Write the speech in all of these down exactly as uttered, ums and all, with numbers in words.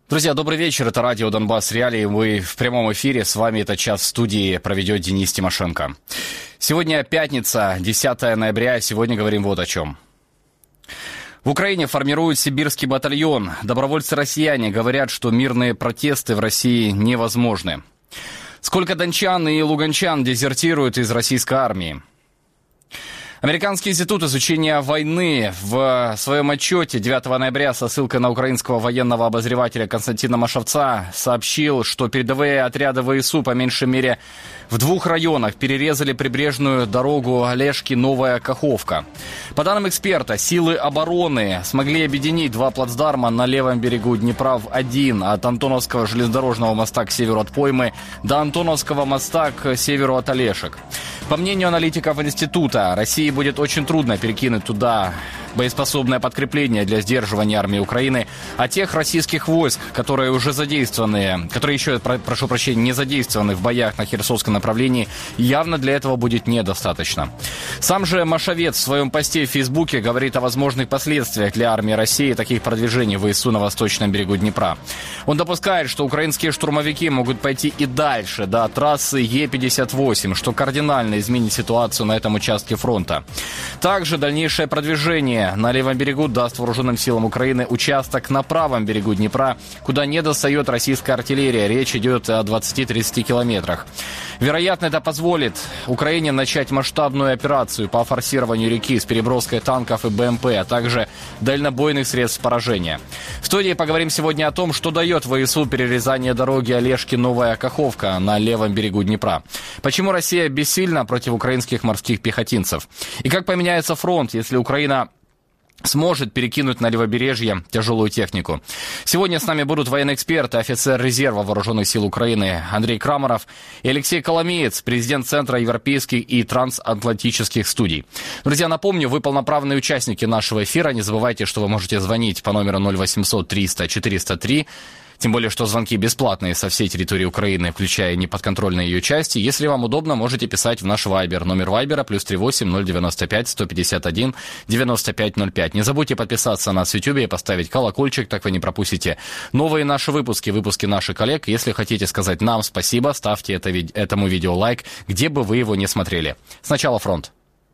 Друзья, добрый вечер. Это радио «Донбасс Реалии». Мы в прямом эфире. С вами этот час в студии проведет Денис Тимошенко. Сегодня пятница, десятое ноября. Сегодня говорим вот о чем. В Украине формируют сибирский батальон. Добровольцы-россияне говорят, что мирные протесты в России невозможны. Сколько дончан и луганчан дезертируют из российской армии? Американский институт изучения войны в своем отчете девятого ноября со ссылкой на украинского военного обозревателя Константина Машевца сообщил, что передовые отряды ВСУ по меньшей мере в двух районах перерезали прибрежную дорогу Олешки-Новая Каховка. По данным эксперта, силы обороны смогли объединить два плацдарма на левом берегу Днепра в один, от Антоновского железнодорожного моста к северу от Поймы до Антоновского моста к северу от Олешек. По мнению аналитиков института, России будет очень трудно перекинуть туда боеспособное подкрепление для сдерживания армии Украины, а тех российских войск, которые уже задействованы, которые еще, прошу прощения, не задействованы в боях на Херсонском направлении, явно для этого будет недостаточно. Сам же Машевец в своем посте в Фейсбуке говорит о возможных последствиях для армии России таких продвижений ВСУ на восточном берегу Днепра. Он допускает, что украинские штурмовики могут пойти и дальше, до трассы Е пятьдесят восемь, что кардинально изменит ситуацию на этом участке фронта. Также дальнейшее продвижение на левом берегу даст вооруженным силам Украины участок на правом берегу Днепра, куда не достает российская артиллерия. Речь идет о двадцати-тридцати километрах. Вероятно, это позволит Украине начать масштабную операцию по форсированию реки с переброской танков и БМП, а также дальнобойных средств поражения. В студии поговорим сегодня о том, что дает ВСУ перерезание дороги Олешки-Новая Каховка на левом берегу Днепра. Почему Россия бессильна против украинских морских пехотинцев? И как поменяется фронт, если Украина сможет перекинуть на левобережье тяжелую технику. Сегодня с нами будут военные эксперты, офицер резерва Вооруженных сил Украины Андрей Крамаров и Алексей Коломеец, президент Центра европейских и трансатлантических студий. Друзья, напомню, вы полноправные участники нашего эфира. Не забывайте, что вы можете звонить по номеру ноль восемьсот триста четыреста три. Тем более, что звонки бесплатные со всей территории Украины, включая неподконтрольные ее части. Если вам удобно, можете писать в наш Вайбер. Номер Вайбера плюс три восемь ноль девяносто пять сто пятьдесят один девяносто пять ноль пять. Не забудьте подписаться на нас в Ютубе и поставить колокольчик, так вы не пропустите новые наши выпуски, выпуски наших коллег. Если хотите сказать нам спасибо, ставьте это, этому видео лайк, где бы вы его не смотрели. Сначала фронт.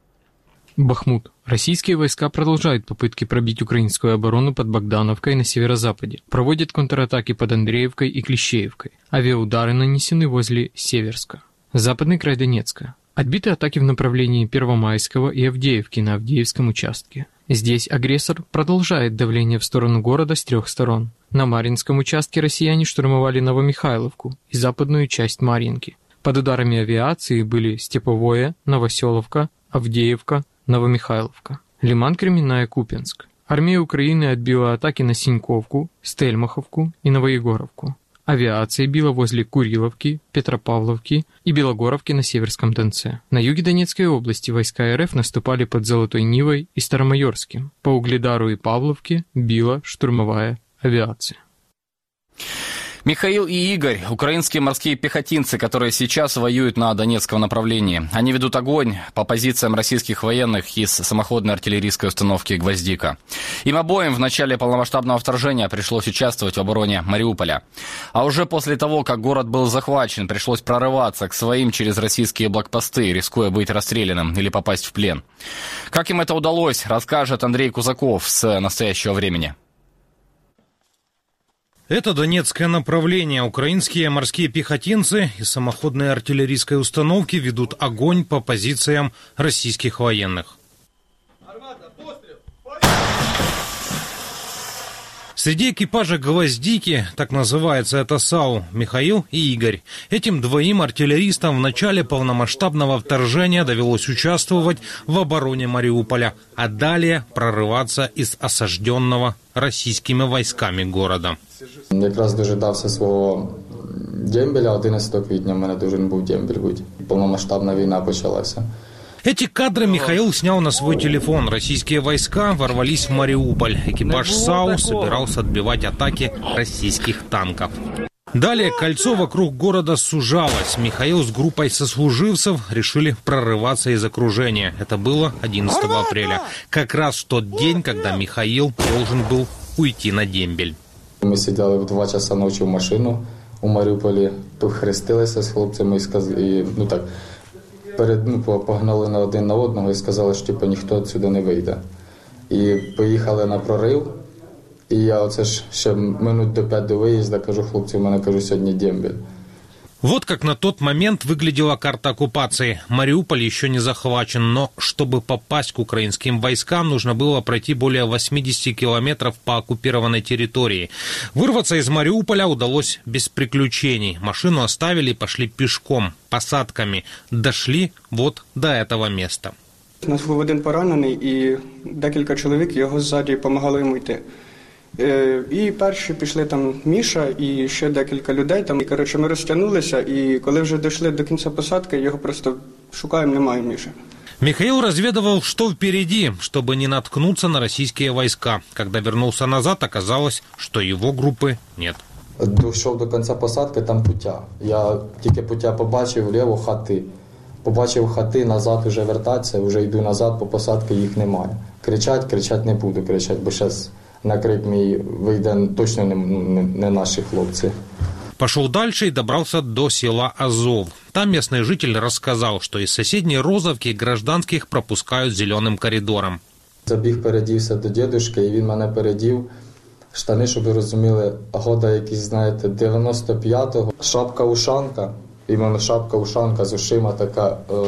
Бахмут. Российские войска продолжают попытки пробить украинскую оборону под Богдановкой на северо-западе. Проводят контратаки под Андреевкой и Клещеевкой. Авиаудары нанесены возле Северска. Западный край Донецка. Отбиты атаки в направлении Первомайского и Авдеевки на Авдеевском участке. Здесь агрессор продолжает давление в сторону города с трех сторон. На Марьинском участке россияне штурмовали Новомихайловку и западную часть Марьинки. Под ударами авиации были Степовое, Новоселовка, Авдеевка, Новомихайловка. Лиман, Кременная, Купянск. Армия Украины отбила атаки на Синьковку, Стельмаховку и Новоегоровку. Авиация била возле Куриловки, Петропавловки и Белогоровки на Северском Донце. На юге Донецкой области войска РФ наступали под Золотой Нивой и Старомайорским. По Угледару и Павловке била штурмовая авиация. Михаил и Игорь – украинские морские пехотинцы, которые сейчас воюют на Донецком направлении. Они ведут огонь по позициям российских военных из самоходной артиллерийской установки «Гвоздика». Им обоим в начале полномасштабного вторжения пришлось участвовать в обороне Мариуполя. А уже после того, как город был захвачен, пришлось прорываться к своим через российские блокпосты, рискуя быть расстрелянным или попасть в плен. Как им это удалось, расскажет Андрей Кузаков с настоящего времени. Это Донецкое направление. Украинские морские пехотинцы из самоходной артиллерийской установки ведут огонь по позициям российских военных. Среди экипажа «Гвоздики», так называется это САУ, Михаил и Игорь. Этим двоим артиллеристам в начале полномасштабного вторжения довелось участвовать в обороне Мариуполя, а далее прорываться из осажденного российскими войсками города. Якраз дожидався свого дембеля, одинадцятого квітня в мене должен був дембель бути. Повномасштабна війна почалася. Эти кадры Михаил снял на свой телефон. Российские войска ворвались в Мариуполь. Экипаж САУ собирался отбивать атаки российских танков. Далее кольцо вокруг города сужалось. Михаил с группой сослуживцев решили прорываться из окружения. Это было одиннадцатого апреля. Как раз в тот день, когда Михаил должен был уйти на дембель. Ми сиділи в два часа ночі в машину у Маріуполі, тут хрестилися з хлопцями і, сказ... і ну, так, перед, ну, погнали на один на одного і сказали, що типу, ніхто відсюди не вийде. І поїхали на прорив, і я оце ж ще минут до п'ять до виїзду кажу, хлопці, у мене, кажу, сьогодні дембель. Вот как на тот момент выглядела карта оккупации. Мариуполь еще не захвачен, но чтобы попасть к украинским войскам, нужно было пройти более восьмидесяти километров по оккупированной территории. Вырваться из Мариуполя удалось без приключений. Машину оставили и пошли пешком, посадками. Дошли вот до этого места. У нас був один поранений і декілька чоловік його ззаді допомагали йому йти. І перші пішли там Міша і ще декілька людей. Там. І, коротше, ми розтягнулися, і коли вже дійшли до кінця посадки, його просто шукаємо, немає Міші. Михаил разведывал, что впереди, чтобы не наткнуться на российские войска. Когда вернулся назад, оказалось, что его группы нет. Дійшов до кінця посадки, там путя. Я тільки путя побачив, вліво хати. Побачив хати, назад вже вертатися, вже йду назад, по посадці їх немає. Кричать, кричать не буду, кричать, бо зараз на крик мій вийде точно не, не, не наші хлопці. Пошел дальше и добрался до села Азов. Там местный житель рассказал, что из соседней Розовки гражданских пропускают зеленым коридором. Забіг, передівся до дідушки, і він мене передів. Штани, щоб ви розуміли, года якісь, знаєте, дев'яносто п'ятого. Шапка-ушанка, іменно шапка-ушанка з ушима така е,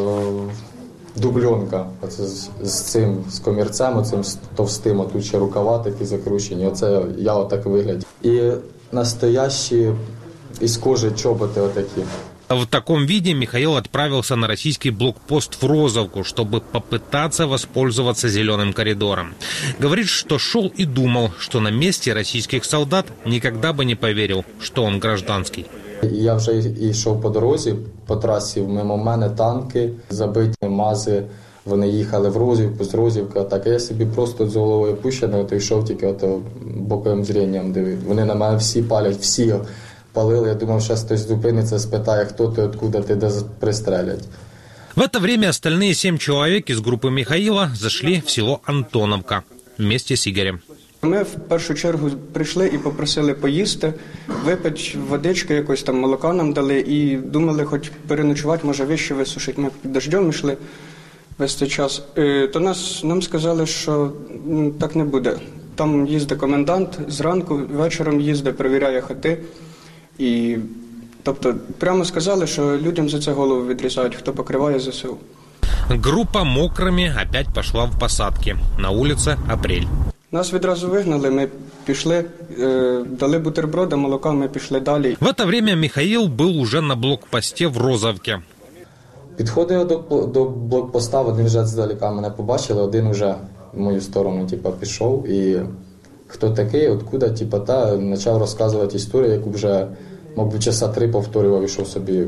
дубльонка. Оце з, з цим, з комірцем, оцим товстим, тут ще рукава такі закручені. Оце я отак виглядів. І настоящі із кожи чоботи отакі. В таком виде Михаил отправился на российский блокпост в Розовку, чтобы попытаться воспользоваться зеленым коридором. Говорит, что шел и думал, что на месте российских солдат никогда бы не поверил, что он гражданский. Я вже йшов по дорозі, по трасі, мимо мене танки, забиті мази, вони їхали в Розівку, з Розівки, так я собі просто з головою пущений, то йшов тільки ото боковим зрінням дивив. Вони на мене всі палять, всі палили, я думав, що хтось зупиниться, спитає, хто ти, откуда ти, де пристрелять. В это время остальные семь человек из группы Михаила зашли в село Антоновка вместе с Игорем. Ми в першу чергу прийшли і попросили поїсти, випити водички, якось там молока нам дали і думали, хоч переночувати, може вище висушити. Ми під дождем йшли весь цей час. То нас, нам сказали, що так не буде. Там їздить комендант, зранку, вечором їздить, перевіряє хати. І, тобто, прямо сказали, що людям за це голову відрізають, хто покриває ЗСУ. Группа мокрыми опять пошла в посадки. На улице апрель. Нас відразу вигнали, ми пішли, е, дали бутерброда, молока, ми пішли далі. В это время Михаил был уже на блокпосте в Розовке. Підходив до, до блокпоста, один вже здалека мене побачили, один вже в мою сторону типу, пішов. І хто такий, откуда, типу, та, почав розказувати історію, яку вже, мабуть, часа три повторював, ішов собі.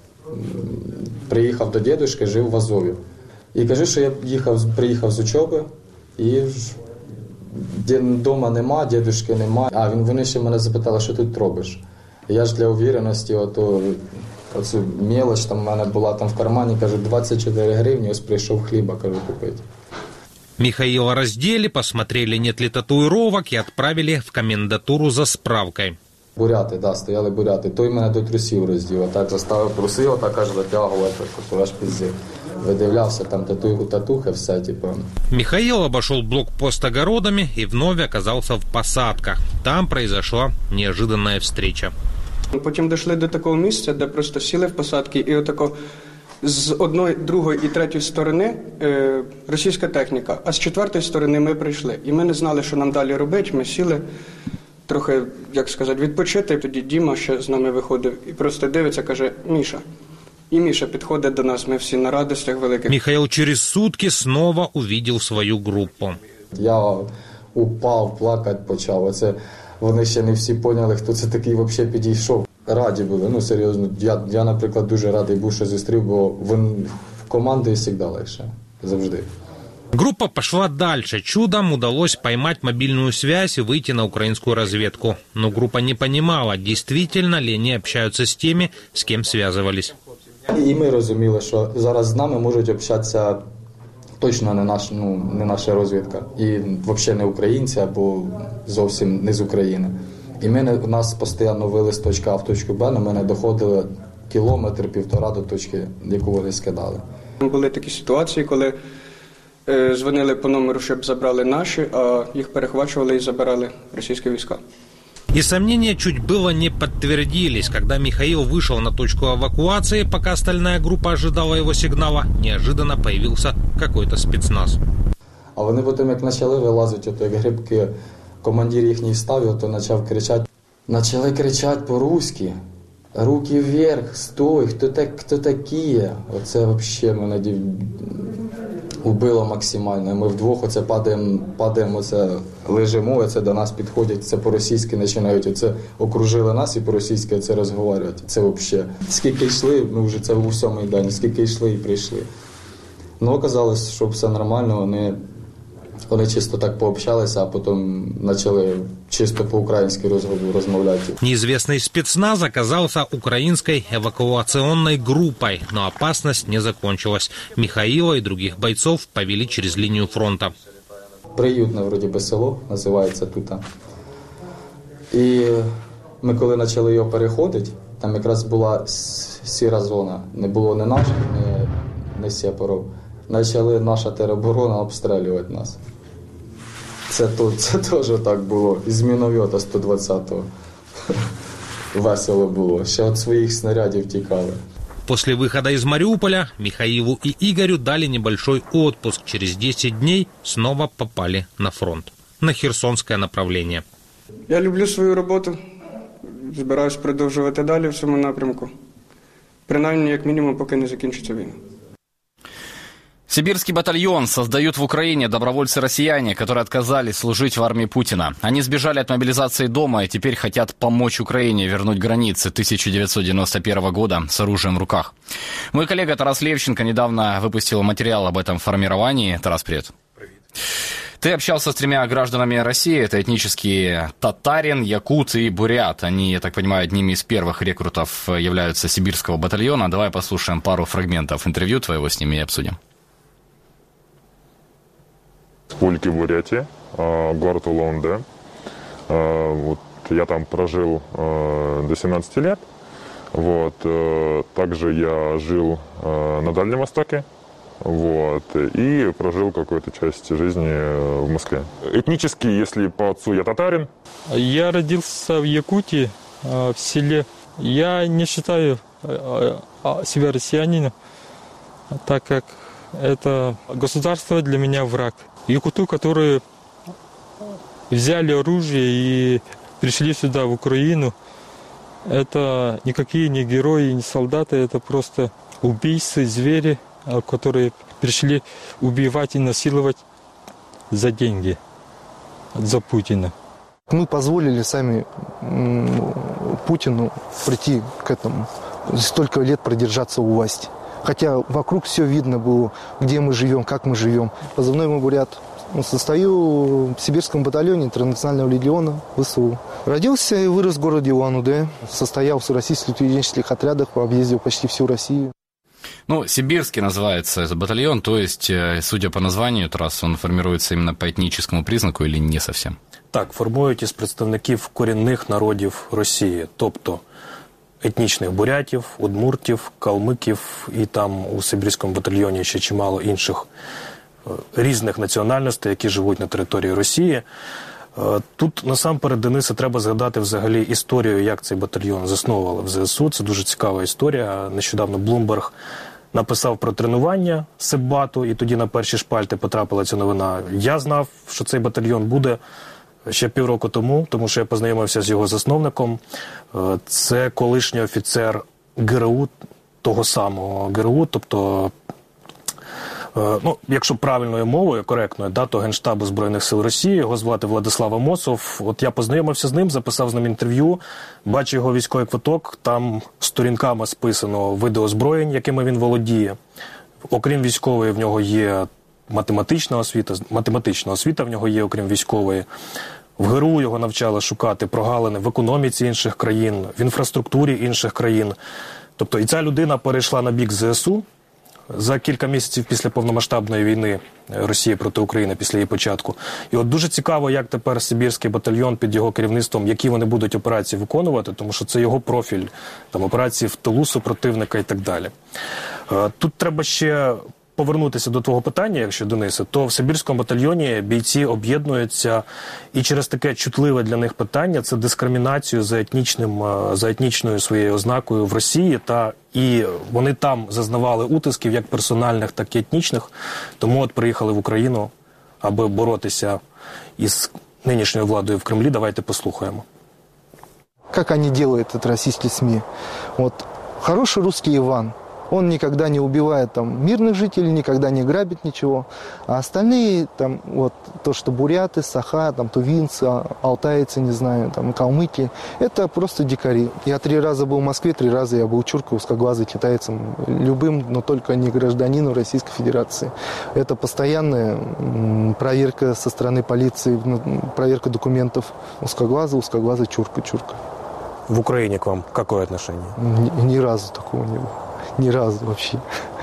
Приїхав до дідушки, жив в Азові. І каже, що я їхав, приїхав з учоби, і вдома нема, дідушки нема. А він, вони ще мене запитали, що тут робиш. Я ж для увереності, ото, оцю мелоч там в мене була там в кармані, кажу, двадцять чотири гривні, ось прийшов хліба, кажу, купити. Михаила раздели, посмотрели, нет ли татуировок, и отправили в комендатуру за справкой. Буряти, так, да, стояли буряти. Той мене до трусів роздів. Отак заставив труси, отак аж затягував, аж пізди. Видивлявся, там тату, татухи, все, типу. Михаил обошел блокпост огородами и вновь оказался в посадках. Там произошла неожиданная встреча. Потім дійшли до такого місця, де просто сіли в посадки, і отако з одної, другої і третьої сторони е, російська техніка, а з четвертої сторони ми прийшли. І ми не знали, що нам далі робити, ми сіли трохи, як сказати, відпочити. Тоді Діма ще з нами виходив і просто дивиться, каже, Міша. И Миша подходит до нас, мы все на радостях великих. Михаил через сутки снова увидел свою группу. Я упав, плакати почав. Оце вони ще не всі поняли, хто це такий взагалі підійшов. Раді були, ну серйозно. Я, я, наприклад, дуже радий був, що зустрів, бо він в команді завжди легше, завжди. Группа пошла дальше. Чудом удалось поймать мобильную связь и выйти на украинскую разведку. Но группа не понимала, действительно ли они общаются с теми, с кем связывались. І ми розуміли, що зараз з нами можуть общатися точно не, наш, ну, не наша розвідка. І взагалі не українці, або зовсім не з України. І ми не, у нас постійно вели з точки А в точку Б, але ми не доходили кілометр-півтора до точки, яку вони скидали. Були такі ситуації, коли е, дзвонили по номеру, щоб забрали наші, а їх перехвачували і забирали російські війська. И сомнения чуть было не подтвердились, когда Михаил вышел на точку эвакуации, пока остальная группа ожидала его сигнала, неожиданно появился какой-то спецназ. А вони потім, як почали вилазити, от як грибки, командир їхній став, то почав кричати. Почали кричати по-русски. Руки вверх, стой, хто, так, хто такі? Оце взагалі мене дів... убило максимально. Ми вдвох оце падаємо, падаємо, оце лежимо, оце до нас підходять, це по-російськи починають, оце окружили нас і по-російськи оце розговорюють. Це взагалі. Скільки йшли, ну вже це у сьомий день, скільки йшли і прийшли. Ну, оказалось, що все нормально, вони, вони чисто так пообщалися, а потім почали чисто по-українськи розмовляти. Неизвестный спецназ оказался украинской эвакуационной группой, но опасность не закончилась. Михаила и других бойцов повели через линию фронта. Приютне, вроді би, село, називається тут. І ми коли почали його переходити, там якраз була сіра зона, не було ні наших, ні, ні сепарів. Почали наша тероборона обстрілювати нас. Це, то, це теж так було, із міномета сто двадцятого. Весело було, ще від своїх снарядів тікали. После выхода из Мариуполя Михаилу и Игорю дали небольшой отпуск. Через десять дней снова попали на фронт, на Херсонское направление. Я люблю свою роботу, збираюсь продовжувати далі в цьому напрямку. Принаймні, як мінімум, поки не закінчиться війна. Сибирский батальон создают в Украине добровольцы-россияне, которые отказались служить в армии Путина. Они сбежали от мобилизации дома и теперь хотят помочь Украине вернуть границы тысяча девятьсот девяносто первого года с оружием в руках. Мой коллега Тарас Левченко недавно выпустил материал об этом формировании. Тарас, привет. Привет. Ты общался с тремя гражданами России. Это этнические татарин, якут и бурят. Они, я так понимаю, одними из первых рекрутов являются сибирского батальона. Давай послушаем пару фрагментов интервью твоего с ними и обсудим. Республики Бурятия, город Улан-Удэ. Вот, я там прожил до семнадцати лет. Вот, также я жил на Дальнем Востоке. Вот, и прожил какую-то часть жизни в Москве. Этнически, если по отцу я татарин. Я родился в Якутии, в селе. Я не считаю себя россиянином, так как это государство для меня враг. Якуты, которые взяли оружие и пришли сюда, в Украину, это никакие не герои, не солдаты, это просто убийцы, звери, которые пришли убивать и насиловать за деньги, за Путина. Мы позволили сами Путину прийти к этому, столько лет продержаться у власти. Хотя вокруг все видно было, где мы живем, как мы живем. Позывной мой бурят. Состою в Сибирском батальоне Интернационального легиона ВСУ. Родился и вырос в городе Улан-Удэ. Состоял в российских студенческих отрядах, объездил почти всю Россию. Ну, сибирский называется этот батальон, то есть, судя по названию, раз он формируется именно по этническому признаку или не совсем? Так, формують із представників корінних народів Росії, тобто етнічних бурятів, удмуртів, калмиків і там у Сибірському батальйоні ще чимало інших різних національностей, які живуть на території Росії. Тут насамперед, Денисе, треба згадати взагалі історію, як цей батальйон засновували в ЗСУ. Це дуже цікава історія. Нещодавно Блумберг написав про тренування Сиббату, і тоді на перші шпальти потрапила ця новина. Я знав, що цей батальйон буде ще півроку тому, тому що я познайомився з його засновником. Це колишній офіцер ГРУ, того самого ГРУ, тобто, ну, якщо правильною мовою, коректною, да, то Генштабу Збройних сил Росії, його звати Владислав Амосов. От я познайомився з ним, записав з ним інтерв'ю, бачу його військовий квиток, там сторінками списано види озброєнь, якими він володіє. Окрім військової, в нього є математична освіта, математична освіта в нього є, окрім військової. В ГРУ його навчали шукати прогалини в економіці інших країн, в інфраструктурі інших країн. Тобто і ця людина перейшла на бік ЗСУ, за кілька місяців після повномасштабної війни Росії проти України, після її початку. І от дуже цікаво, як тепер Сибірський батальйон під його керівництвом, які вони будуть операції виконувати, тому що це його профіль, там операції в тилу супротивника і так далі. Тут треба ще повернутися до твого питання, якщо, Денисе, то в Сибірському батальйоні бійці об'єднуються і через таке чутливе для них питання – це дискримінацію за етнічним, за етнічною своєю ознакою в Росії, та і вони там зазнавали утисків як персональних, так і етнічних, тому от приїхали в Україну, аби боротися із нинішньою владою в Кремлі. Давайте послухаємо. Как они делают это, российские СМИ? Вот хороший русский Иван. Он никогда не убивает там мирных жителей, никогда не грабит ничего. А остальные, там, вот, то, что буряты, саха, там, тувинцы, алтайцы, не знаю, там, калмыки, это просто дикари. Я три раза был в Москве, три раза я был чуркой, узкоглазый китайцем, любым, но только не гражданину Российской Федерации. Это постоянная м, проверка со стороны полиции, проверка документов. Узкоглазый, узкоглазый, чурка, чурка. В Украине к вам какое отношение? Ни, ни разу такого не было. Ни разу вообще.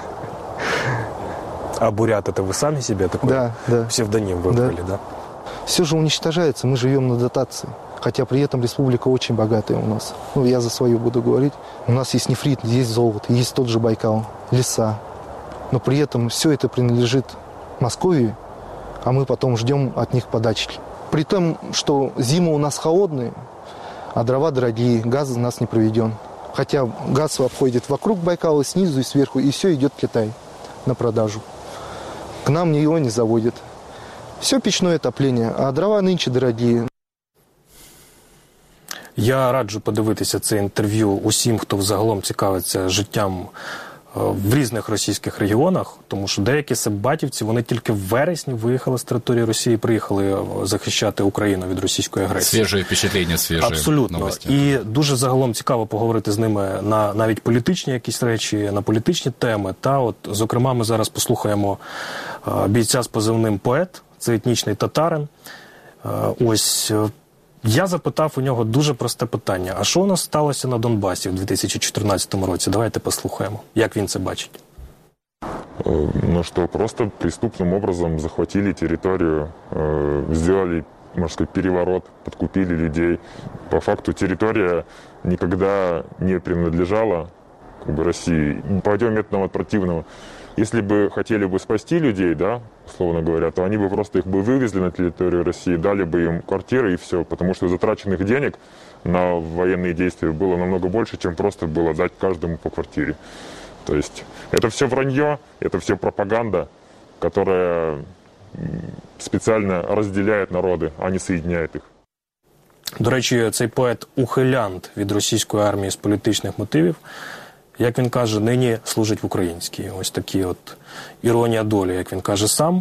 А бурят, это вы сами себе такой да, да. псевдоним выбрали, да. да? Все же уничтожается, мы живем на дотации. Хотя при этом республика очень богатая у нас. Ну, я за свою буду говорить. У нас есть нефрит, есть золото, есть тот же Байкал, леса. Но при этом все это принадлежит Московии, а мы потом ждем от них подачки. При том, что зимы у нас холодные, а дрова дорогие, газ у нас не проведен. Хотя газ обходит вокруг Байкала, снизу и сверху, и все идет в Китай на продажу. К нам его не заводят. Все печное отопление, а дрова нынче дорогие. Я раджу подивитися це інтерв'ю усім, хто взагалом цікавиться життям в різних російських регіонах, тому що деякі сепбатівці, вони тільки в вересні виїхали з території Росії, приїхали захищати Україну від російської агресії. Свіжі впечатлення, свіжі Абсолютно. новості. І дуже загалом цікаво поговорити з ними на навіть політичні якісь речі, на політичні теми. Та от, зокрема, ми зараз послухаємо бійця з позивним «Поет», це етнічний татарин. Ось... Я запитав у нього дуже просте питання. А що у нас сталося на Донбасі в дві тисячі чотирнадцятому році? Давайте послухаємо, як він це бачить. Ну что, просто преступным образом захватили территорию, сделали, можно сказать, переворот, подкупили людей. По факту территория никогда не принадлежала как бы России. Пойдем методом от противного. Если бы хотели бы спасти людей, да, условно говоря, то они бы просто их бы вывезли на территорию России, дали бы им квартиры и все, потому что затраченных денег на военные действия было намного больше, чем просто было дать каждому по квартире. То есть это все вранье, это все пропаганда, которая специально разделяет народы, а не соединяет их. До речі, цей поет ухилянт від російської армії з політичних мотивів. Як він каже, нині служить в українській. Ось такі от іронія долі, як він каже сам.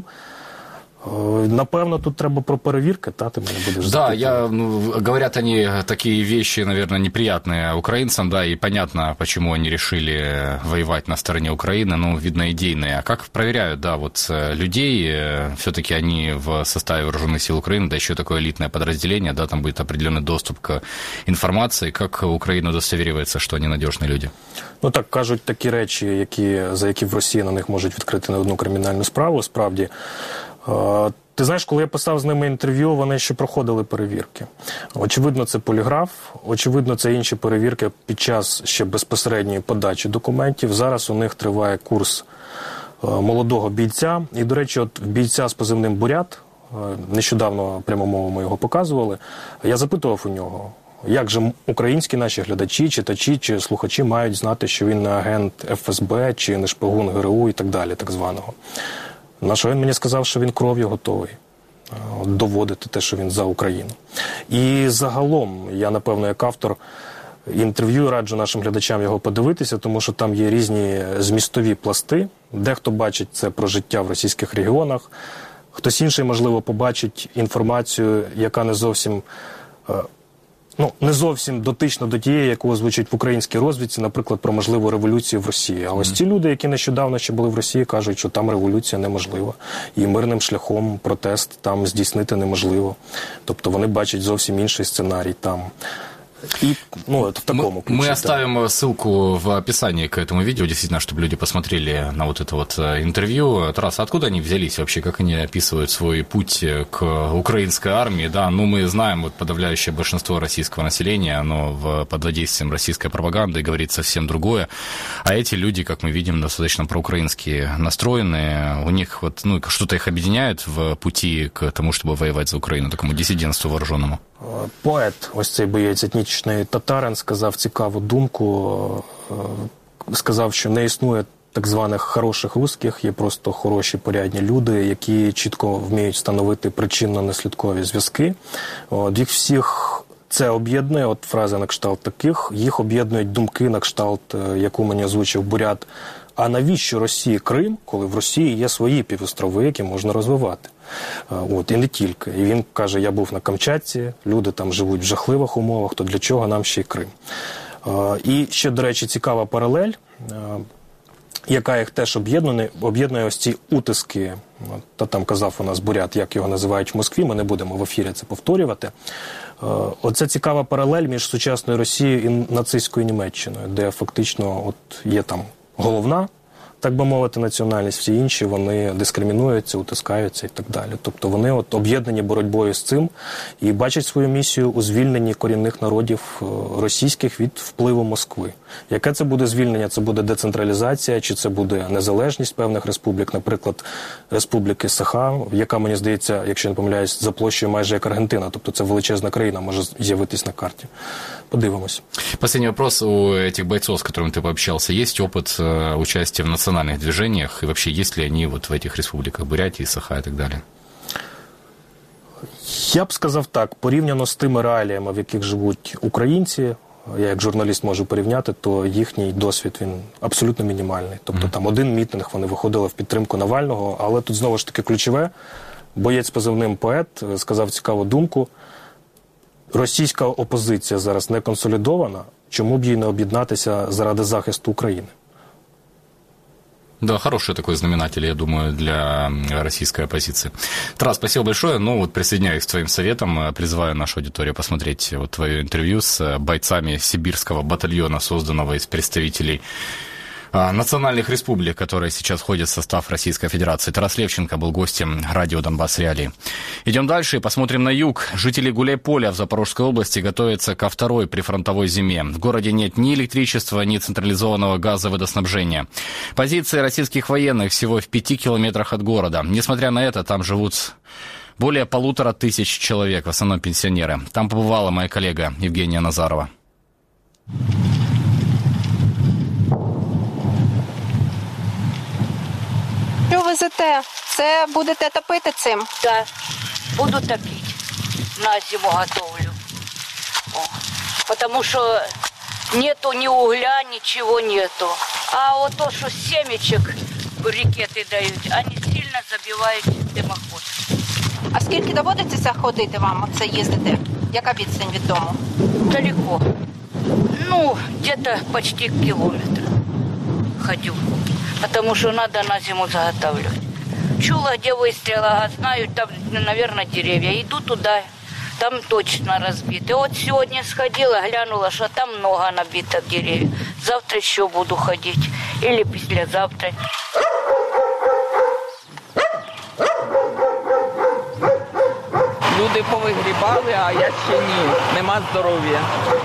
Напевно, тут треба про перевірки, та ти мене будеш Да, запитувати. я, ну, говорят они такие вещи, наверное, неприятные украинцам, да, и понятно, почему они решили воевать на стороне Украины, ну, видно, идейные. А как проверяют, да, вот людей, все-таки они в составе вооруженных сил Украины, да еще такое элитное подразделение, да, там будет определенный доступ к информации, как Украина удостоверивается, что они надежные люди? Ну, так кажуть такі речі, які, за які в Росії на них можуть відкрити не одну кримінальну справу, справді. Ти знаєш, коли я писав з ними інтерв'ю, вони ще проходили перевірки. Очевидно, це поліграф, очевидно, це інші перевірки під час ще безпосередньої подачі документів. Зараз у них триває курс молодого бійця. І, до речі, от бійця з позивним «Бурят», нещодавно прямомову ми його показували, я запитував у нього, як же українські наші глядачі, читачі чи слухачі мають знати, що він не агент еф ес бе чи не шпигун ГРУ і так далі, так званого. На що він мені сказав, що він кров'ю готовий доводити те, що він за Україну. І загалом, я, напевно, як автор інтерв'ю раджу нашим глядачам його подивитися, тому що там є різні змістові пласти. Дехто бачить це про життя в російських регіонах, хтось інший, можливо, побачить інформацію, яка не зовсім... Ну, не зовсім дотично до тієї, яку озвучують в українській розвідці, наприклад, про можливу революцію в Росії. А ось ті люди, які нещодавно ще були в Росії, кажуть, що там революція неможлива. І мирним шляхом протест там здійснити неможливо. Тобто вони бачать зовсім інший сценарій там. И, ну, это в таком ключе. Мы оставим ссылку в описании к этому видео, действительно, чтобы люди посмотрели на вот это вот интервью. Тарас, откуда они взялись вообще, как они описывают свой путь к украинской армии? Да, ну, мы знаем, вот подавляющее большинство российского населения, оно в, под воздействием российской пропаганды говорит совсем другое. А эти люди, как мы видим, достаточно проукраински настроены. У них вот, ну, что-то их объединяет в пути к тому, чтобы воевать за Украину, такому диссидентству вооруженному? Поет, ось цей боєць етнічний татарин, сказав цікаву думку, сказав, що не існує так званих хороших русських, є просто хороші, порядні люди, які чітко вміють встановити причинно-наслідкові зв'язки. От, їх всіх це об'єднує, от фраза на кшталт таких, їх об'єднують думки на кшталт, яку мені озвучив бурят. А навіщо Росії Крим, коли в Росії є свої півострови, які можна розвивати? От, і не тільки. І він каже, я був на Камчатці, люди там живуть в жахливих умовах, то для чого нам ще й Крим? І ще, до речі, цікава паралель, яка їх теж об'єднує, об'єднує ось ці утиски. Та там казав у нас бурят, як його називають в Москві, ми не будемо в ефірі це повторювати. Оце цікава паралель між сучасною Росією і нацистською Німеччиною, де фактично от є там головна, так би мовити, національність, всі інші, вони дискримінуються, утискаються і так далі. Тобто вони от об'єднані боротьбою з цим і бачать свою місію у звільненні корінних народів російських від впливу Москви. Яке це буде звільнення? Це буде децентралізація, чи це буде незалежність певних республік, наприклад, республіки Саха, яка, мені здається, якщо не помиляюсь, за площею майже як Аргентина, тобто це величезна країна, може з'явитись на карті. Подивимось. Последний вопрос у этих бойцов, с которыми ты пообщался. Есть опыт участия в национальных движениях? И вообще, есть ли они вот в этих республиках Бурятии, Саха и так далее? Я б сказав так, порівняно з тими реаліями, в яких живуть українці, я як журналіст можу порівняти, то їхній досвід, він абсолютно мінімальний. Тобто там один мітинг, вони виходили в підтримку Навального, але тут знову ж таки ключове, боєць з позивним поет сказав цікаву думку, російська опозиція зараз не консолідована, чому б їй не об'єднатися заради захисту України? Да, хороший такой знаменатель, я думаю, для российской оппозиции. Тарас, спасибо большое. Ну, вот присоединяюсь к твоим советам, призываю нашу аудиторию посмотреть вот твое интервью с бойцами сибирского батальона, созданного из представителей национальных республик, которые сейчас входят в состав Российской Федерации. Тарас Левченко был гостем радио «Донбасс Реалии». Идем дальше и посмотрим на юг. Жители Гуляйполя в Запорожской области готовятся ко второй прифронтовой зиме. В городе нет ни электричества, ни централизованного газоводоснабжения. Позиции российских военных всего в пяти километрах от города. Несмотря на это, там живут более полутора тысяч человек, в основном пенсионеры. Там побывала моя коллега Евгения Назарова. Що везете? Це будете топити цим? Так, буду топити. На зиму готовлю. О, потому что нету ни угля, ничего нету. А вот то, что семечек ракети дають, они сильно забивають димоход. А скільки доводиться ходити вам, це їздити? Яка відстань від дому? Далеко. Ну, где-то почти километр ходю. Потому что надо на зиму заготавливать. Чула, где выстрела, а знаю, там, наверное, деревья. Иду туда, там точно разбиты. Вот сегодня сходила, глянула, что там много набито деревьев. Завтра еще буду ходить. Или послезавтра. Люди повигрібали, а я ще ні. Нема здоров'я.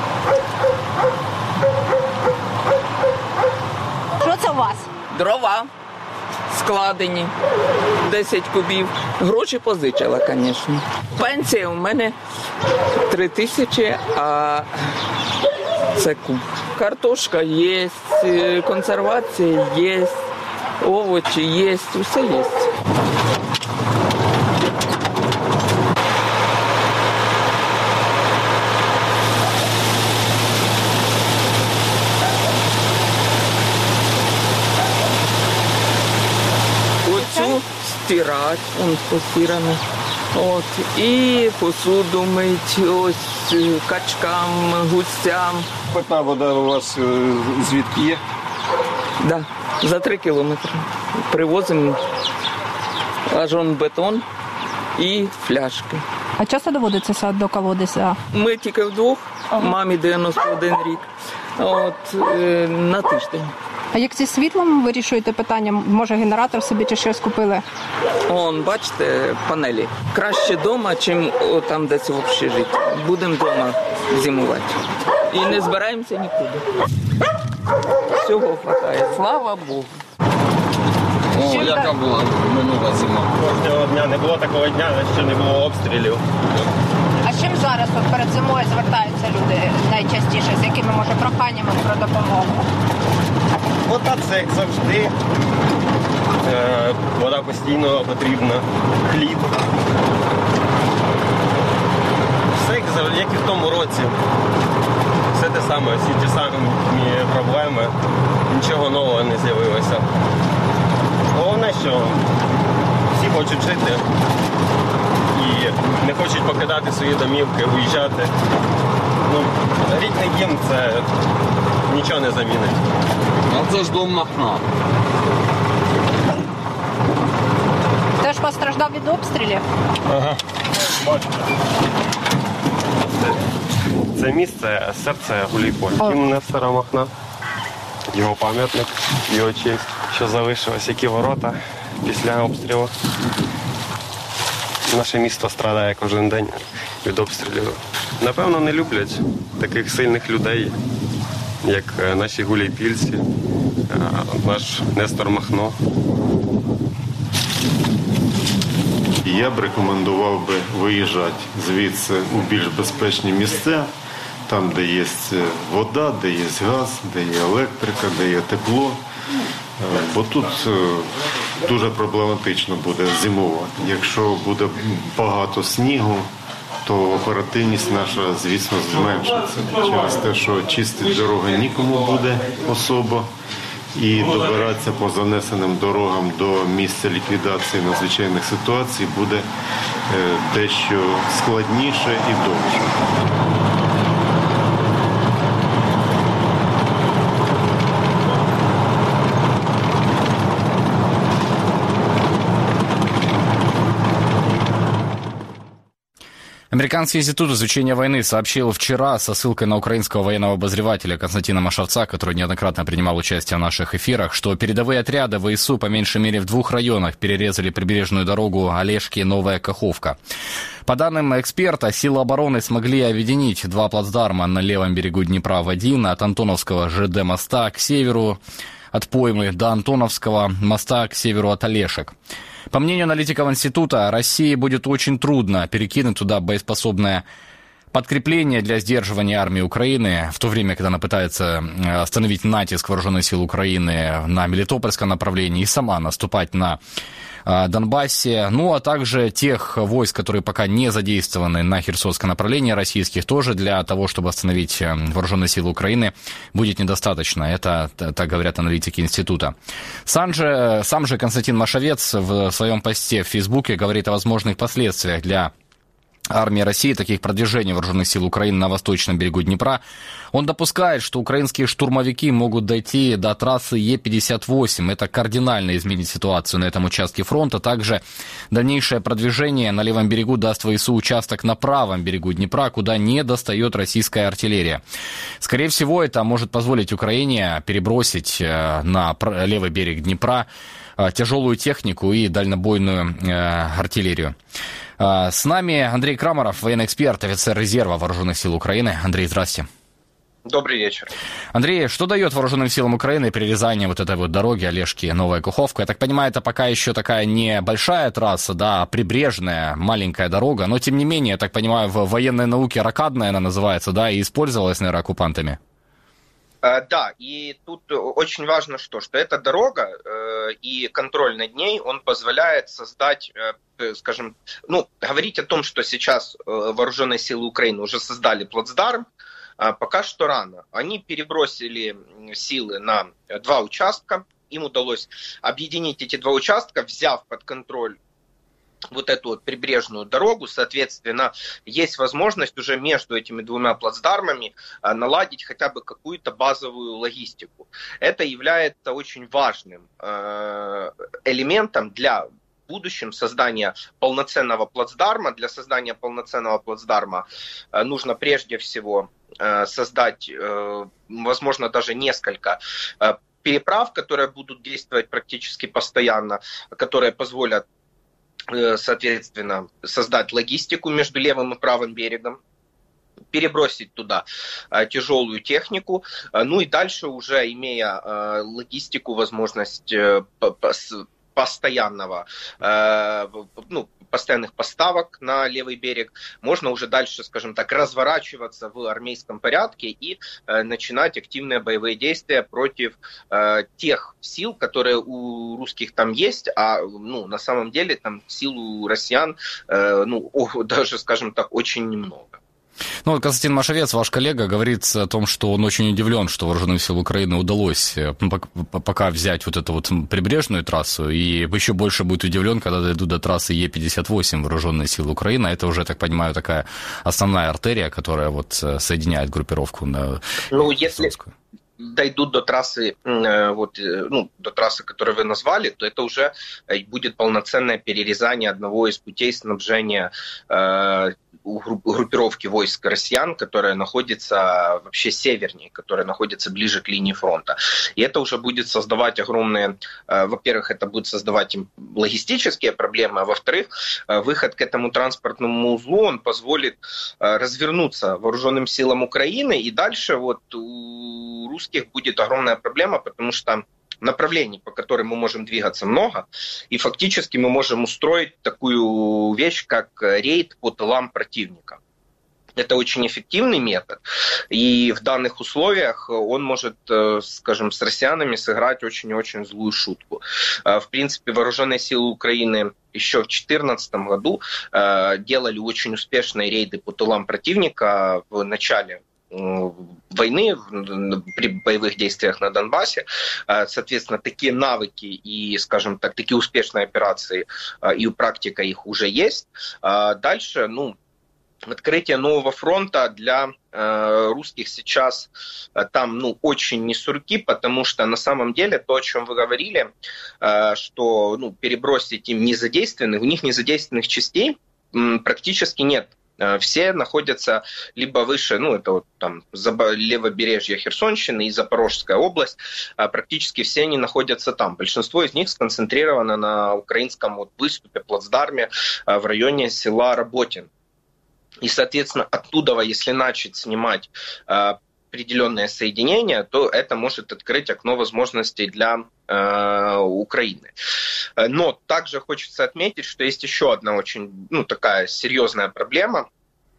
Що це у вас? Дрова складені, десять кубів. Гроші позичила, звісно. Пенсія у мене три тисячі, а це куб. Картошка є, консервація є, овочі є, усе є. Стирать, он постираний. От. І посуду мить, ось качкам, гусям. Питна вода у вас звідки є? Так, да, за три кілометри. Привозимо ажон бетон і фляжки. А часто доводиться до колодязя? Ми тільки вдвох, ага. Мамі дев'яносто один рік, от, е, на тиждень. А як зі світлом вирішуєте питання? Може, генератор собі чи щось купили? Он, бачите, панелі. Краще вдома, чим там десь в общежитті. Будемо вдома зимувати. І не збираємося нікуди. Всього вистачає, слава Богу. О, яка була минула зима. Кожного дня не було такого дня, що не було обстрілів. А з чим зараз от перед зимою звертаються люди найчастіше? З якими, може, проханнями про допомогу? Вода це як завжди. Е, вода постійно потрібна. Хліб. Все як, як і в тому році. Все те саме, всі ті самі проблеми. Нічого нового не з'явилося. Головне, що всі хочуть жити і не хочуть покидати свої домівки, уїжджати. Ну, рідний дім – це нічого не замінить. А це ж дом Махна. Теж постраждав від обстрілів? Ага, бачите. Це, це місце, серце Гуляйполя. Гімн Нестора Махна, його пам'ятник, його честь, що залишилось, які ворота після обстрілу. Наше місто страдає кожен день від обстрілів. Напевно, не люблять таких сильних людей, як наші гуляйпільці, наш Нестор Махно. Я б рекомендував би виїжджати звідси у більш безпечні місця, там, де є вода, де є газ, де є електрика, де є тепло. Бо тут дуже проблематично буде зимувати. Якщо буде багато снігу, то оперативність наша, звісно, зменшиться. Через те, що чистити дороги нікому буде особо. І добиратися по занесеним дорогам до місця ліквідації надзвичайних ситуацій буде дещо складніше і довше. Американский институт изучения войны сообщил вчера со ссылкой на украинского военного обозревателя Константина Машевца, который неоднократно принимал участие в наших эфирах, что передовые отряды ВСУ по меньшей мере в двух районах перерезали прибрежную дорогу Олешки-Новая Каховка. По данным эксперта, силы обороны смогли объединить два плацдарма на левом берегу Днепра в один, от Антоновского ЖД моста к северу от Поймы до Антоновского моста к северу от Олешек. По мнению аналитиков института, России будет очень трудно перекинуть туда боеспособное подкрепление для сдерживания армии Украины, в то время, когда она пытается остановить натиск вооруженных сил Украины на Мелитопольском направлении и сама наступать на Донбассе, ну а также тех войск, которые пока не задействованы на Херсонском направлении российских, тоже для того, чтобы остановить вооруженные силы Украины, будет недостаточно. Это так говорят аналитики института. Сам же, сам же Константин Машевец в своем посте в Фейсбуке говорит о возможных последствиях для армии России, таких продвижений вооруженных сил Украины на восточном берегу Днепра. Он допускает, что украинские штурмовики могут дойти до трассы Е пятьдесят восемь. Это кардинально изменит ситуацию на этом участке фронта. Также дальнейшее продвижение на левом берегу даст ВСУ участок на правом берегу Днепра, куда не достает российская артиллерия. Скорее всего, это может позволить Украине перебросить на левый берег Днепра тяжелую технику и дальнобойную артиллерию. С нами Андрей Крамаров, военный эксперт, офицер резерва Вооруженных сил Украины. Андрей, здрасте. Добрый вечер. Андрей, что дает Вооруженным силам Украины перерезание вот этой вот дороги Олешки-Новая Каховка? Я так понимаю, это пока еще такая небольшая трасса, да, прибрежная, маленькая дорога, но тем не менее, я так понимаю, в военной науке рокадная она называется, да, и использовалась, наверное, оккупантами. Да, и тут очень важно, что, что эта дорога э, и контроль над ней, он позволяет создать, э, скажем, ну, говорить о том, что сейчас э, вооруженные силы Украины уже создали плацдарм, э, пока что рано. Они перебросили силы на два участка, им удалось объединить эти два участка, взяв под контроль вот эту вот прибрежную дорогу, соответственно, есть возможность уже между этими двумя плацдармами наладить хотя бы какую-то базовую логистику. Это является очень важным элементом для будущем создание полноценного плацдарма. Для создания полноценного плацдарма нужно прежде всего создать, возможно, даже несколько переправ, которые будут действовать практически постоянно, которые позволят, соответственно, создать логистику между левым и правым берегом, перебросить туда тяжелую технику, ну и дальше уже, имея логистику, возможность постоянного, ну, постоянных поставок на левый берег, можно уже дальше, скажем так, разворачиваться в армейском порядке и э, начинать активные боевые действия против э, тех сил, которые у русских там есть, а ну, на самом деле там сил у россиян, э, ну, о, даже, скажем так, очень немного. Ну, вот Константин Машевец, ваш коллега, говорит о том, что он очень удивлен, что вооруженным силам Украины удалось пока взять вот эту вот прибрежную трассу, и еще больше будет удивлен, когда дойдут до трассы Е пятьдесят восемь вооруженные силы Украины. Это уже, так понимаю, такая основная артерия, которая вот соединяет группировку на ну, если дойдут до трассы, вот, ну, до трассы, которую вы назвали, то это уже будет полноценное перерезание одного из путей снабжения э, группировки войск россиян, которая находится вообще севернее, которая находится ближе к линии фронта. И это уже будет создавать огромные, э, во-первых, это будет создавать им логистические проблемы, а во-вторых, э, выход к этому транспортному узлу, он позволит э, развернуться вооруженным силам Украины, и дальше вот у русских будет огромная проблема, потому что направлений, по которым мы можем двигаться, много, и фактически мы можем устроить такую вещь, как рейд по тылам противника. Это очень эффективный метод, и в данных условиях он может, скажем, с россиянами сыграть очень-очень злую шутку. В принципе, вооруженные силы Украины еще в две тысячи четырнадцатом году делали очень успешные рейды по тылам противника в начале войны, при боевых действиях на Донбассе. Соответственно, такие навыки и, скажем так, такие успешные операции и практика их уже есть. Дальше, ну, открытие нового фронта для э, русских сейчас э, там, ну, очень не сурки, потому что на самом деле то, о чем вы говорили, э, что, ну, перебросить им незадействованных, у них незадействованных частей м, практически нет. Все находятся либо выше, ну, это вот там левобережье Херсонщины и Запорожская область, практически все они находятся там. Большинство из них сконцентрировано на украинском вот выступе, плацдарме в районе села Работин. И, соответственно, оттуда, если начать снимать определенное соединение, то это может открыть окно возможностей для э, Украины. Но также хочется отметить, что есть еще одна очень, ну, такая серьезная проблема,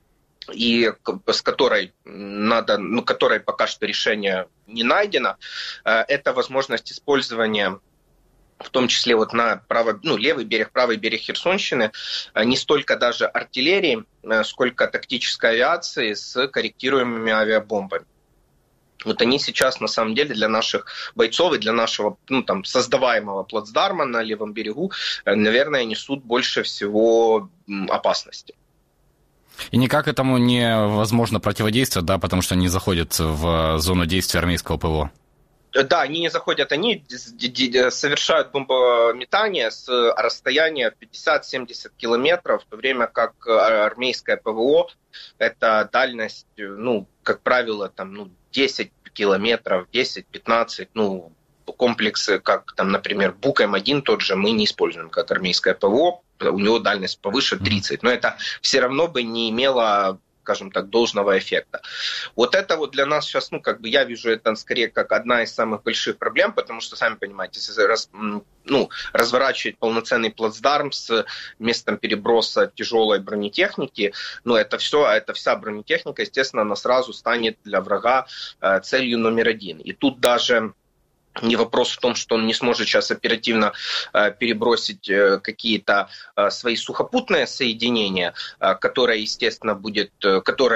и с которой надо, ну, которой пока что решение не найдено. Это возможность использования, в том числе вот на право, ну, левый берег, правый берег Херсонщины, не столько даже артиллерии, сколько тактической авиации с корректируемыми авиабомбами. Вот они сейчас, на самом деле, для наших бойцов и для нашего, ну, там, создаваемого плацдарма на левом берегу, наверное, несут больше всего опасности. И никак этому невозможно противодействовать, да, потому что они заходят в зону действия армейского ПВО. Да, они не заходят, они совершают бомбометание с расстояния пятьдесят-семьдесят километров, в то время как армейское ПВО – это дальность, ну, как правило, там, ну, десять километров, десять-пятнадцать, ну, комплексы, как, там, например, Бук М один тот же, мы не используем как армейское ПВО, у него дальность повыше тридцать, но это все равно бы не имело, скажем так, должного эффекта. Вот это вот для нас сейчас, ну, как бы я вижу это скорее как одна из самых больших проблем, потому что, сами понимаете, если раз, ну, разворачивать полноценный плацдарм с местом переброса тяжелой бронетехники, ну, это все, это вся бронетехника, естественно, она сразу станет для врага э, целью номер один. И тут даже не вопрос в том, что он не сможет сейчас оперативно э, перебросить э, какие-то э, свои сухопутные соединения, э, которые, естественно, будет, э, которые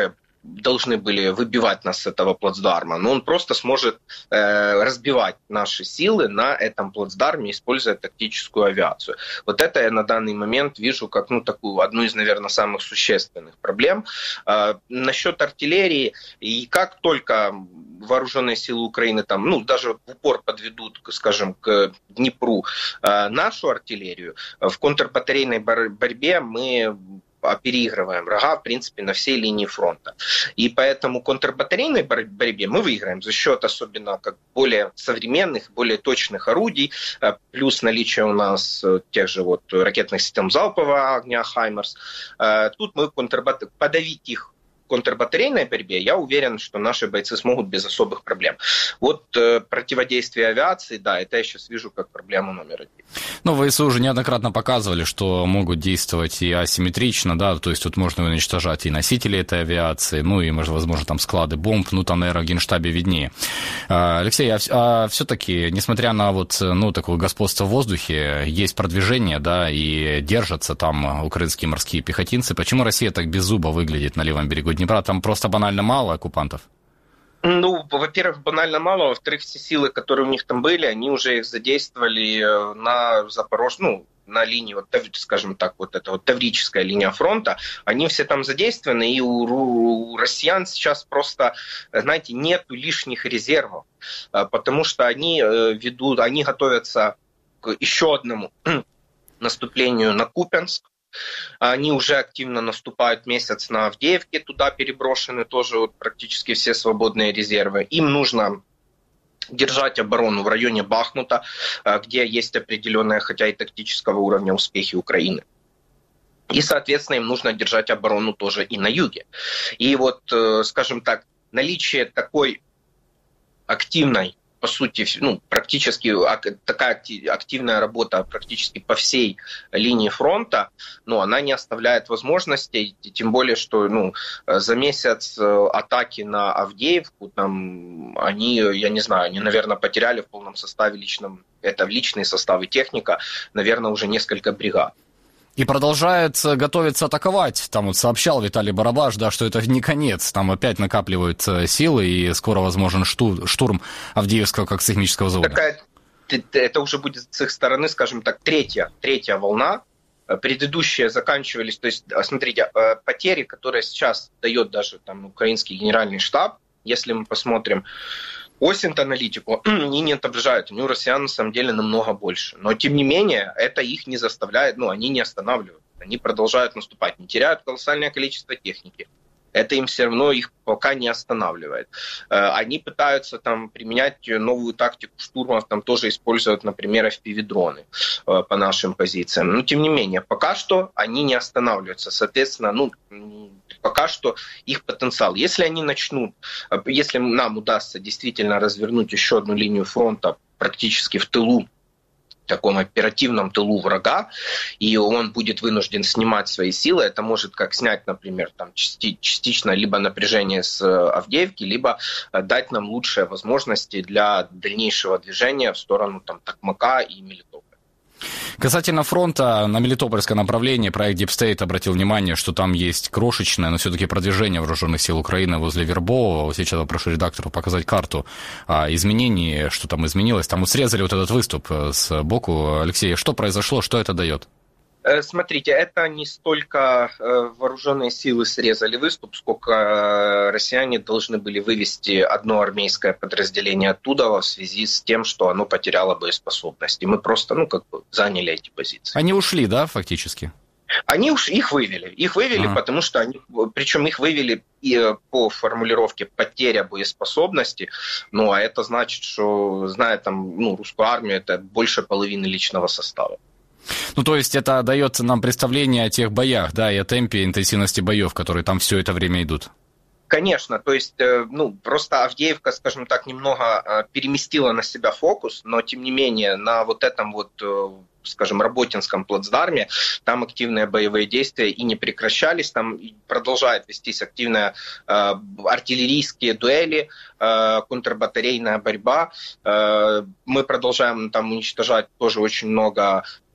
должны были выбивать нас с этого плацдарма, но он просто сможет э, разбивать наши силы на этом плацдарме, используя тактическую авиацию. Вот это я на данный момент вижу как ну, такую, одну из, наверное, самых существенных проблем. Э, насчет артиллерии, и как только вооруженные силы Украины там, ну, даже в упор подведут, скажем, к Днепру э, нашу артиллерию, в контрбатарейной борьбе мы переигрываем врага, в принципе, на всей линии фронта. И поэтому контрбатарейной борьбе мы выиграем за счет особенно как более современных, более точных орудий, плюс наличие у нас тех же вот ракетных систем залпового огня «Хаймерс». Тут мы контрбат... подавить их в контрбатарейной борьбе, я уверен, что наши бойцы смогут без особых проблем. Вот э, противодействие авиации, да, это я сейчас вижу как проблему номер один. Ну, ВСУ уже неоднократно показывали, что могут действовать и асимметрично, да, то есть тут можно уничтожать и носители этой авиации, ну и, возможно, там склады бомб, ну, там, наверное, в Генштабе виднее. Алексей, а, а все-таки, несмотря на вот, ну, такое господство в воздухе, есть продвижение, да, и держатся там украинские морские пехотинцы. Почему Россия так беззубо выглядит на левом берегу Днепра? Там просто банально мало оккупантов? Ну, во-первых, банально мало, во-вторых, все силы, которые у них там были, они уже их задействовали на Запорож... ну, на линии, вот, скажем так, вот эта вот таврическая линия фронта, они все там задействованы, и у, у россиян сейчас просто, знаете, нету лишних резервов, потому что они ведут, они готовятся к еще одному наступлению на Купянск. Они уже активно наступают месяц на Авдеевке, туда переброшены тоже вот практически все свободные резервы. Им нужно держать оборону в районе Бахмута, где есть определенные, хотя и тактического уровня успехи Украины. И, соответственно, им нужно держать оборону тоже и на юге. И вот, скажем так, наличие такой активной, по сути, ну, практически такая активная работа практически по всей линии фронта, но она не оставляет возможностей, тем более, что ну, за месяц атаки на Авдеевку, там, они, я не знаю, они, наверное, потеряли в полном составе личном, это в личный состав и техника, наверное, уже несколько бригад. И продолжает готовиться атаковать. Там вот сообщал Виталий Барабаш, да, что это не конец. Там опять накапливают силы, и скоро возможен штурм Авдеевского как сейсмического завода. Такая, это уже будет с их стороны, скажем так, третья, третья волна. Предыдущие заканчивались, то есть, смотрите, потери, которые сейчас дает даже там украинский генеральный штаб, если мы посмотрим осень-аналитику, они не отображают, у россиян на самом деле намного больше. Но тем не менее, это их не заставляет, ну, они не останавливают, они продолжают наступать, не теряют колоссальное количество техники. Это им все равно их пока не останавливает. Они пытаются там применять новую тактику штурмов, там тоже используют, например, эф пи ви-дроны по нашим позициям. Но тем не менее, пока что они не останавливаются. Соответственно, ну, пока что их потенциал. Если они начнут, если нам удастся действительно развернуть еще одну линию фронта практически в тылу, в таком оперативном тылу врага, и он будет вынужден снимать свои силы, это может как снять, например, там, части, частично либо напряжение с Авдеевки, либо дать нам лучшие возможности для дальнейшего движения в сторону там, Токмака и Мелитополя. Касательно фронта, на Мелитопольское направление проект Deep State обратил внимание, что там есть крошечное, но все-таки продвижение вооруженных сил Украины возле Вербового. Сейчас я прошу редакторов показать карту изменений, что там изменилось. Там вот срезали вот этот выступ сбоку. Алексей, что произошло, что это дает? Смотрите, это не столько вооруженные силы срезали выступ, сколько россияне должны были вывести одно армейское подразделение оттуда в связи с тем, что оно потеряло боеспособность. И мы просто, ну, как бы заняли эти позиции. Они ушли, да, фактически? Они уж их вывели. Их вывели, ага. потому что они, причем их вывели и по формулировке потеря боеспособности, ну, а это значит, что, зная там, ну, русскую армию, это больше половины личного состава. Ну, то есть это дает нам представление о тех боях, да, и о темпе, интенсивности боев, которые там все это время идут. Конечно, то есть, ну, просто Авдеевка, скажем так, немного переместила на себя фокус, но, тем не менее, на вот этом вот, скажем, Работинском плацдарме, там активные боевые действия и не прекращались, там продолжают вестись активные э, артиллерийские дуэли, э, контрбатарейная борьба. Э, мы продолжаем там уничтожать тоже очень много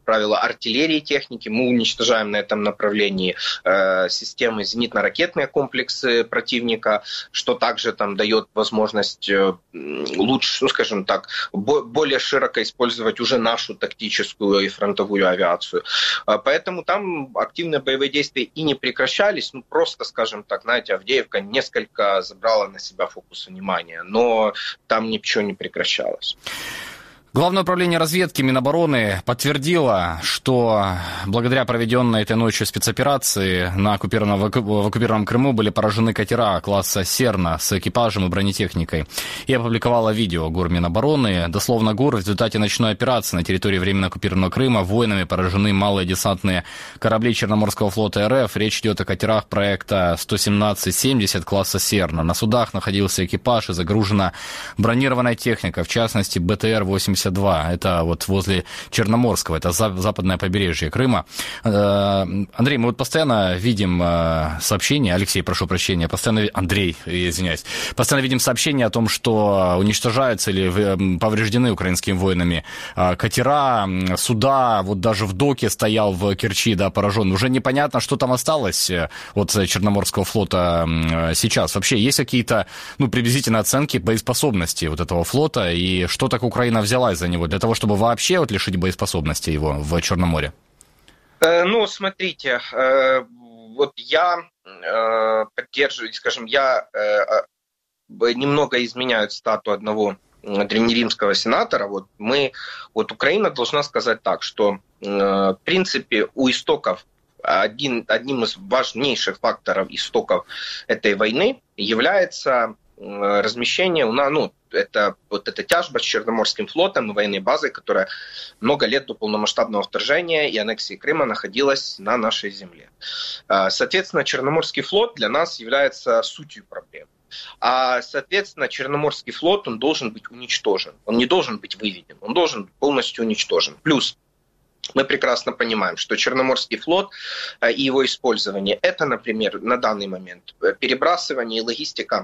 правило, артиллерии техники. Мы уничтожаем на этом направлении э, системы зенитно-ракетные комплексы противника, что также там дает возможность э, лучше, ну, скажем так, бо- более широко использовать уже нашу тактическую и фронтовую авиацию. Э, поэтому там активные боевые действия и не прекращались. Ну, просто, скажем так, знаете, Авдеевка несколько забрала на себя фокус внимания, но там ничего не прекращалось. Главное управление разведки Минобороны подтвердило, что благодаря проведенной этой ночью спецоперации на оккупированном, в оккупированном Крыму были поражены катера класса «Серна» с экипажем и бронетехникой. И опубликовала видео ГУР Минобороны. Дословно ГУР: в результате ночной операции на территории временно оккупированного Крыма воинами поражены малые десантные корабли Черноморского флота РФ. Речь идет о катерах проекта сто семнадцать семьдесят класса «Серна». На судах находился экипаж и загружена бронированная техника, в частности бэ тэ эр восемьдесят два. Это вот возле Черноморского, это западное побережье Крыма. Андрей, мы вот постоянно видим сообщения, Алексей, прошу прощения, постоянно, Андрей, извиняюсь, постоянно видим сообщения о том, что уничтожаются или повреждены украинскими воинами катера, суда, вот даже в доке стоял в Керчи, да, поражен. Уже непонятно, что там осталось от Черноморского флота сейчас. Вообще есть какие-то, ну, приблизительные оценки боеспособности вот этого флота, и что так Украина взяла за него, для того, чтобы вообще вот лишить боеспособности его в Черном море? Э, ну, смотрите, э, вот я э, поддерживаю, скажем, я э, немного изменяю цитату одного древнеримского сенатора. Вот мы, вот Украина должна сказать так, что э, в принципе у истоков один, одним из важнейших факторов истоков этой войны является э, размещение у нас, ну, это вот эта тяжба с Черноморским флотом и военной базой, которая много лет до полномасштабного вторжения и аннексии Крыма находилась на нашей земле. Соответственно, Черноморский флот для нас является сутью проблемы. А, соответственно, Черноморский флот, он должен быть уничтожен. Он не должен быть выведен, он должен быть полностью уничтожен. Плюс мы прекрасно понимаем, что Черноморский флот и его использование – это, например, на данный момент перебрасывание и логистика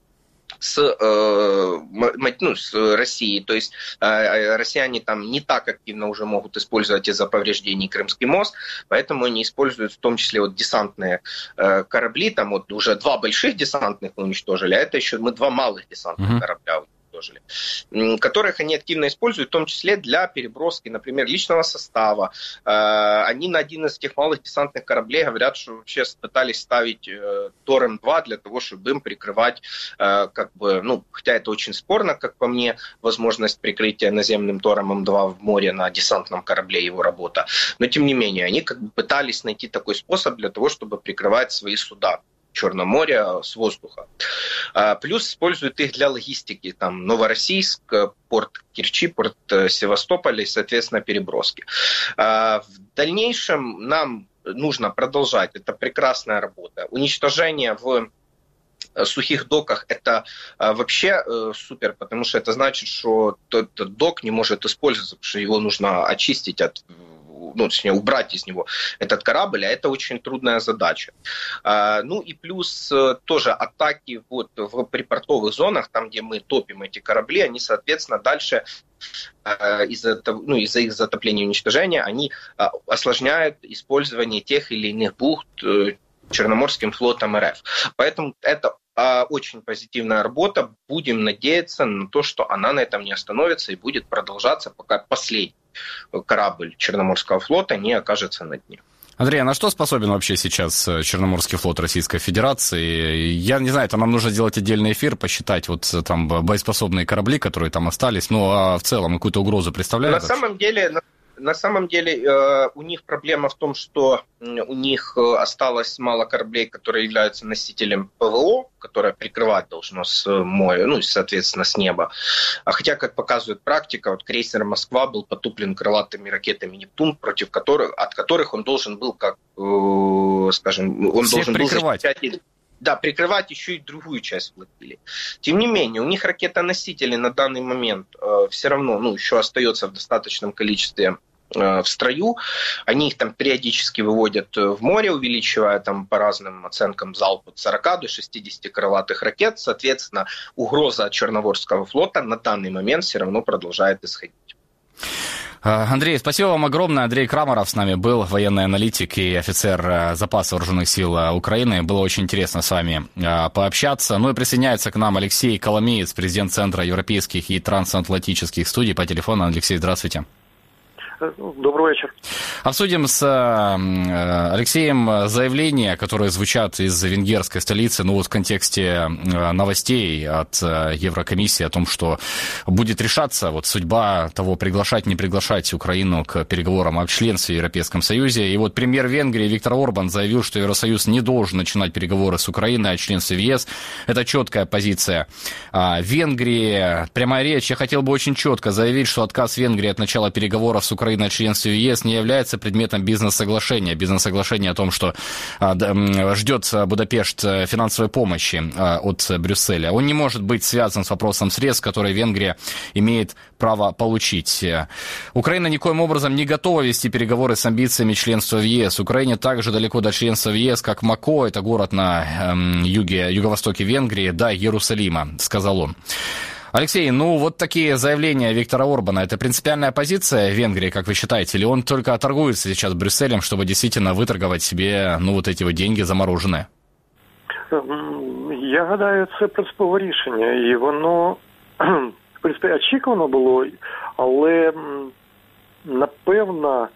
С, э, ну, с Россией. То есть э, россияне там не так активно уже могут использовать из-за повреждений Крымский мост, поэтому они используют в том числе вот десантные э, корабли. Там вот уже два больших десантных уничтожили, а это еще мы два малых десантных mm-hmm. корабля уничтожили, которых они активно используют, в том числе для переброски, например, личного состава. Э, они на один из тех малых десантных кораблей говорят, что вообще пытались ставить э, Торем два для того, чтобы им прикрывать, э, как бы, ну, хотя это очень спорно, как по мне, возможность прикрытия наземным Торемом два в море на десантном корабле, его работа. Но тем не менее, они как бы пытались найти такой способ для того, чтобы прикрывать свои суда Черного моря с воздуха. Плюс используют их для логистики. Там Новороссийск, порт Керчи, порт Севастополя и, соответственно, переброски. В дальнейшем нам нужно продолжать. Это прекрасная работа. Уничтожение в сухих доках – это вообще супер, потому что это значит, что тот док не может использоваться, потому что его нужно очистить от ну, точнее, убрать из него этот корабль, а это очень трудная задача. Ну и плюс тоже атаки вот в припортовых зонах, там, где мы топим эти корабли, они, соответственно, дальше из-за, ну, из-за их затопления и уничтожения, они осложняют использование тех или иных бухт Черноморским флотом РФ. Поэтому это очень позитивная работа. Будем надеяться на то, что она на этом не остановится и будет продолжаться, пока последний корабль Черноморского флота не окажется на дне. Андрей, а на что способен вообще сейчас Черноморский флот Российской Федерации? Я не знаю, там нам нужно сделать отдельный эфир, посчитать вот там боеспособные корабли, которые там остались, ну а в целом какую-то угрозу представляют? На самом деле... На самом деле э, у них проблема в том, что у них осталось мало кораблей, которые являются носителем ПВО, которое прикрывать должно с моря, ну и, соответственно, с неба. А хотя, как показывает практика, вот крейсер «Москва» был потуплен крылатыми ракетами «Нептун», против которых, от которых он должен был, как, э, скажем, он Всех должен прикрывать. был защищать... Да, прикрывать еще и другую часть флотилии. Тем не менее, у них ракетоносители на данный момент э, все равно, ну, еще остается в достаточном количестве э, в строю. Они их там периодически выводят в море, увеличивая там по разным оценкам залп от сорока до шестидесяти крылатых ракет. Соответственно, угроза от Черноморского флота на данный момент все равно продолжает исходить. Андрей, спасибо вам огромное. Андрей Крамаров с нами был, военный аналитик и офицер запаса вооруженных сил Украины. Было очень интересно с вами пообщаться. Ну и присоединяется к нам Алексей Коломеец, президент Центра европейских и трансатлантических студий по телефону. Алексей, здравствуйте. Добрый вечер. Обсудим с Алексеем заявления, которые звучат из венгерской столицы, ну вот в контексте новостей от Еврокомиссии о том, что будет решаться вот судьба того, приглашать, не приглашать Украину к переговорам о членстве в Европейском Союзе. И вот премьер Венгрии Виктор Орбан заявил, что Евросоюз не должен начинать переговоры с Украиной о членстве в ЕС. Это четкая позиция Венгрии. Прямая речь. Я хотел бы очень четко заявить, что отказ Венгрии от начала переговоров с Украиной о членстве в ЕС не является предметом бизнес-соглашения. Бизнес-соглашение о том, что ждет Будапешт финансовой помощи от Брюсселя. Он не может быть связан с вопросом средств, которые Венгрия имеет право получить. Украина никоим образом не готова вести переговоры с амбициями членства в ЕС. Украине также далеко до членства в ЕС, как Мако, это город на юге, юго-востоке Венгрии, до Иерусалима, сказал он. Алексей, ну вот такие заявления Виктора Орбана, это принципиальная позиция Венгрии, как вы считаете, или он только торгуется сейчас Брюсселем, чтобы действительно выторговать себе, ну, вот эти вот деньги замороженные? Я гадаю, це принципове рішення, і воно, в принципі, очікувано було, але, напевно,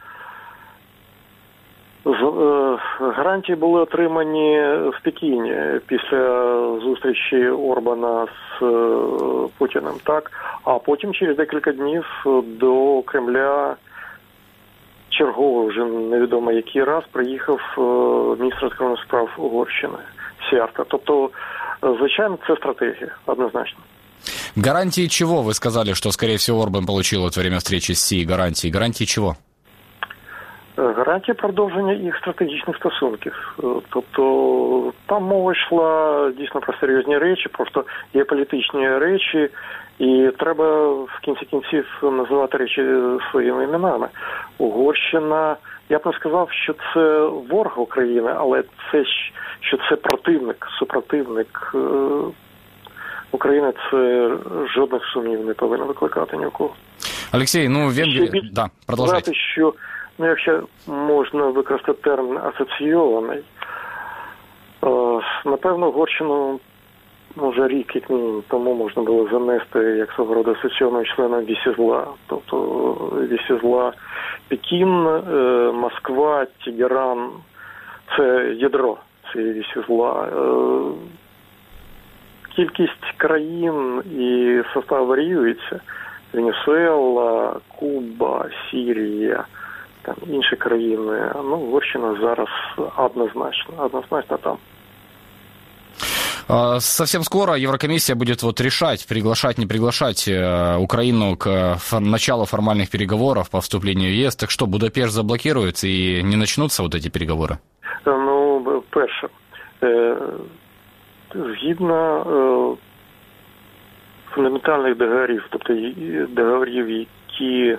гарантії були отримані в Пекіні після зустрічі Орбана з Путіним, так? А потім через декілька днів до Кремля черговий, вже невідомо який раз, приїхав міністр закордонних справ Угорщини Сіярто. Тобто, звичайно, це стратегія, однозначно. Гарантии чего? Вы сказали, что, скорее всего, Орбан получил во время встречи с Си. Гарантии. Гарантии чего? Гарантія продовження їх стратегічних стосунків. Тобто там мова йшла дійсно про серйозні речі, просто є політичні речі, і треба в кінці кінців називати речі своїми іменами. Угорщина, я б не сказав, що це ворог України, але це, що це противник, супротивник України, це жодних сумнів не повинно викликати ні у кого. Олексій, ну, Венгрія... Да, продовжуйте. Що Ну, якщо можна використати термін асоційований, напевно, Угорщину вже рік, як мінімум, тому можна було занести як свого роду асоційованим членом вісі зла. Тобто вісі зла Пекін, Москва, Тегеран – це ядро цієї вісі зла. Кількість країн і состав варіюється. Венесуела, Куба, Сирія, там інші країни. Ну, Угорщина зараз однозначно, однозначно там. Совсем скоро Еврокомиссия будет вот решать, приглашать, не приглашать Украину к началу формальных переговоров по вступлению в ЕС. Так что, Будапешт заблокируется и не начнутся вот эти переговоры? Ну, перше, згідно фундаментальних договорів, тобто договорів, які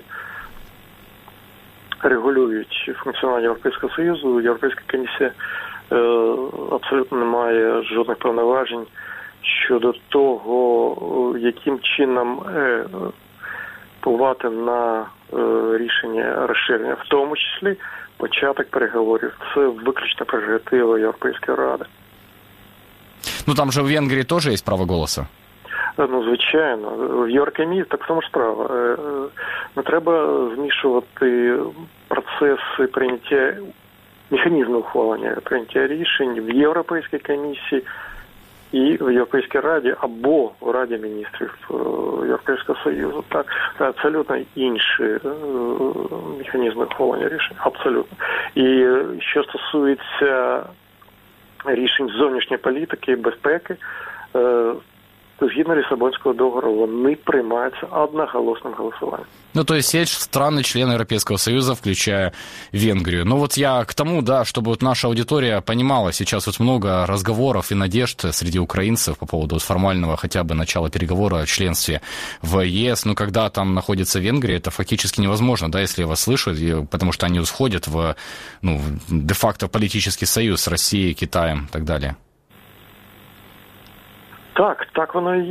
регулюють функціонування Європейського Союзу, Європейська комісія абсолютно не має жодних повноважень щодо того, яким чином впливати на рішення розширення, в тому числі початок переговорів. Це виключно прерогатива Європейської Ради. Ну там же в Венгрії теж є право голосу. Ну, звичайно. В Єврокомісії так само справа. Не треба змішувати процеси прийняття, механізми ухвалення прийняття рішень в Європейській комісії і в Європейській Раді або в Раді міністрів Європейського Союзу. Так, це абсолютно інші механізми ухвалення рішень. Абсолютно. І що стосується рішень зовнішньої політики і безпеки, згідно Лиссабонского договора, вони приймаються одноголосним голосуванням. Ну, то есть есть страны-члены Европейского Союза, включая Венгрию. Ну, вот я к тому, да, чтобы вот наша аудитория понимала, сейчас вот много разговоров и надежд среди украинцев по поводу вот формального хотя бы начала переговора о членстве в ЕС. Но когда там находится Венгрия, это фактически невозможно, да, если вас слышат, потому что они входят в, ну, де-факто политический союз с Россией, Китаем и так далее. Так, так воно і є.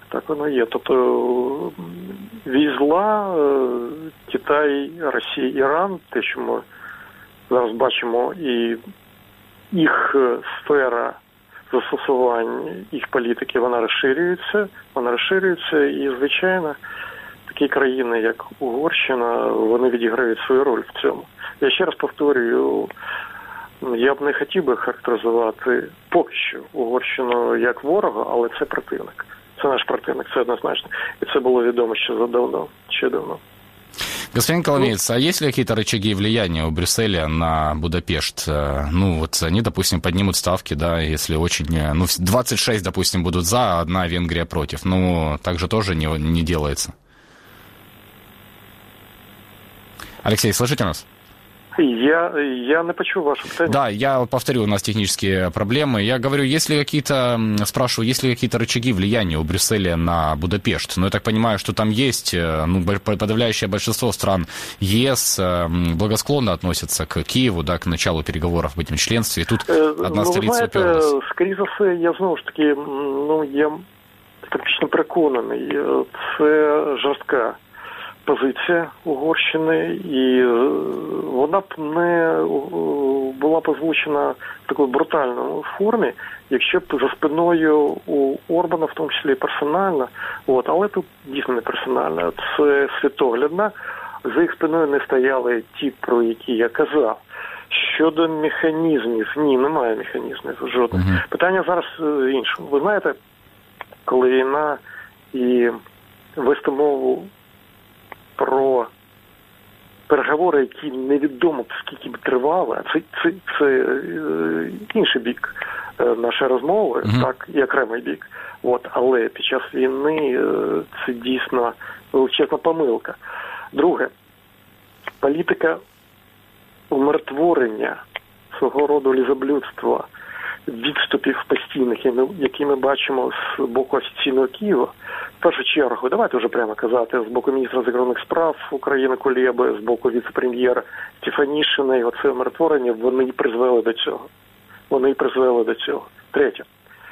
Так воно є. Тобто візла Китай, Росія, Іран, те, що ми зараз бачимо, і їх сфера застосування, їх політики, вона розширюється, вона розширюється, і, звичайно, такі країни, як Угорщина, вони відіграють свою роль в цьому. Я ще раз повторюю, я б не хотів би характеризувати поки що Угорщину як ворога, але це противник. Це наш противник, це однозначно. И это было ведомо еще задавно, еще давно. Господин Коломеец, а есть ли какие-то рычаги влияния у Брюсселя на Будапешт? Ну, вот они, допустим, поднимут ставки, да, если очень... Ну, двадцать шесть, допустим, будут за, а одна Венгрия против. Ну, так же тоже не, не делается. Алексей, слышите нас? Я, я не почув вашу питание. Да, я повторю, у нас технические проблемы. Я говорю, есть ли какие-то, спрашиваю, есть ли какие-то рычаги влияния у Брюсселя на Будапешт? Ну, я так понимаю, что там есть, ну, подавляющее большинство стран ЕС благосклонно относятся к Киеву, да, к началу переговоров об этом членстве. И тут одна ну, столица знаєте, уперлась. Скоріше за все, я знову ж таки, ну, я практично переконаний, це жорстка позиція Угорщини, і вона б не була б озвучена в такій брутальній формі, якщо б за спиною у Орбана, в тому числі персонально, от, але тут дійсно не персонально, це світоглядно, за їх спиною не стояли ті, про які я казав. Щодо механізмів, ні, немає механізмів жодних. Uh-huh. Питання зараз в іншому. Ви знаєте, коли війна і вести мову про переговори, які невідомо скільки б тривали, це, це, це е, інший бік е, нашої розмови, mm-hmm. так, і окремий бік. От, але під час війни е, це дійсно величезна помилка. Друге, політика умиротворення, свого роду лізоблюдства, відступів постійних, які ми бачимо з боку офіційного Києва. В першу чергу, давайте вже прямо казати, з боку міністра закордонних справ України Кулеби, з боку віце-прем'єра Стефанішиної, оце умиротворення, вони і призвели до цього. Вони і призвели до цього. Третє.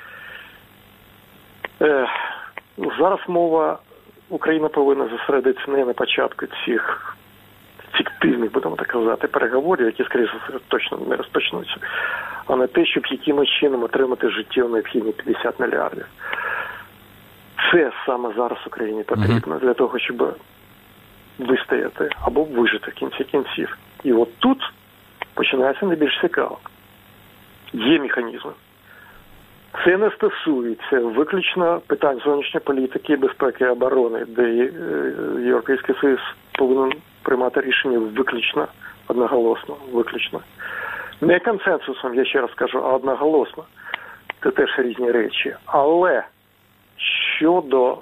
Е, зараз мова, Україна повинна зосередитися не на початку цих фіктивних, будемо так казати, переговорів, які, скоріше, точно не розпочнуться, а на те, щоб якимось чином отримати життєво необхідні п'ятдесят мільярдів. Це саме зараз Україні потрібно uh-huh. для того, щоб вистояти або вижити в кінці кінців. І от тут починається найбільш цікаво. Є механізми. Це не стосується виключно питань зовнішньої політики, безпеки і оборони, де Європейський Союз повинен приймати рішення виключно, одноголосно, виключно. Не консенсусом, я ще раз кажу, а одноголосно. Це теж різні речі. Але щодо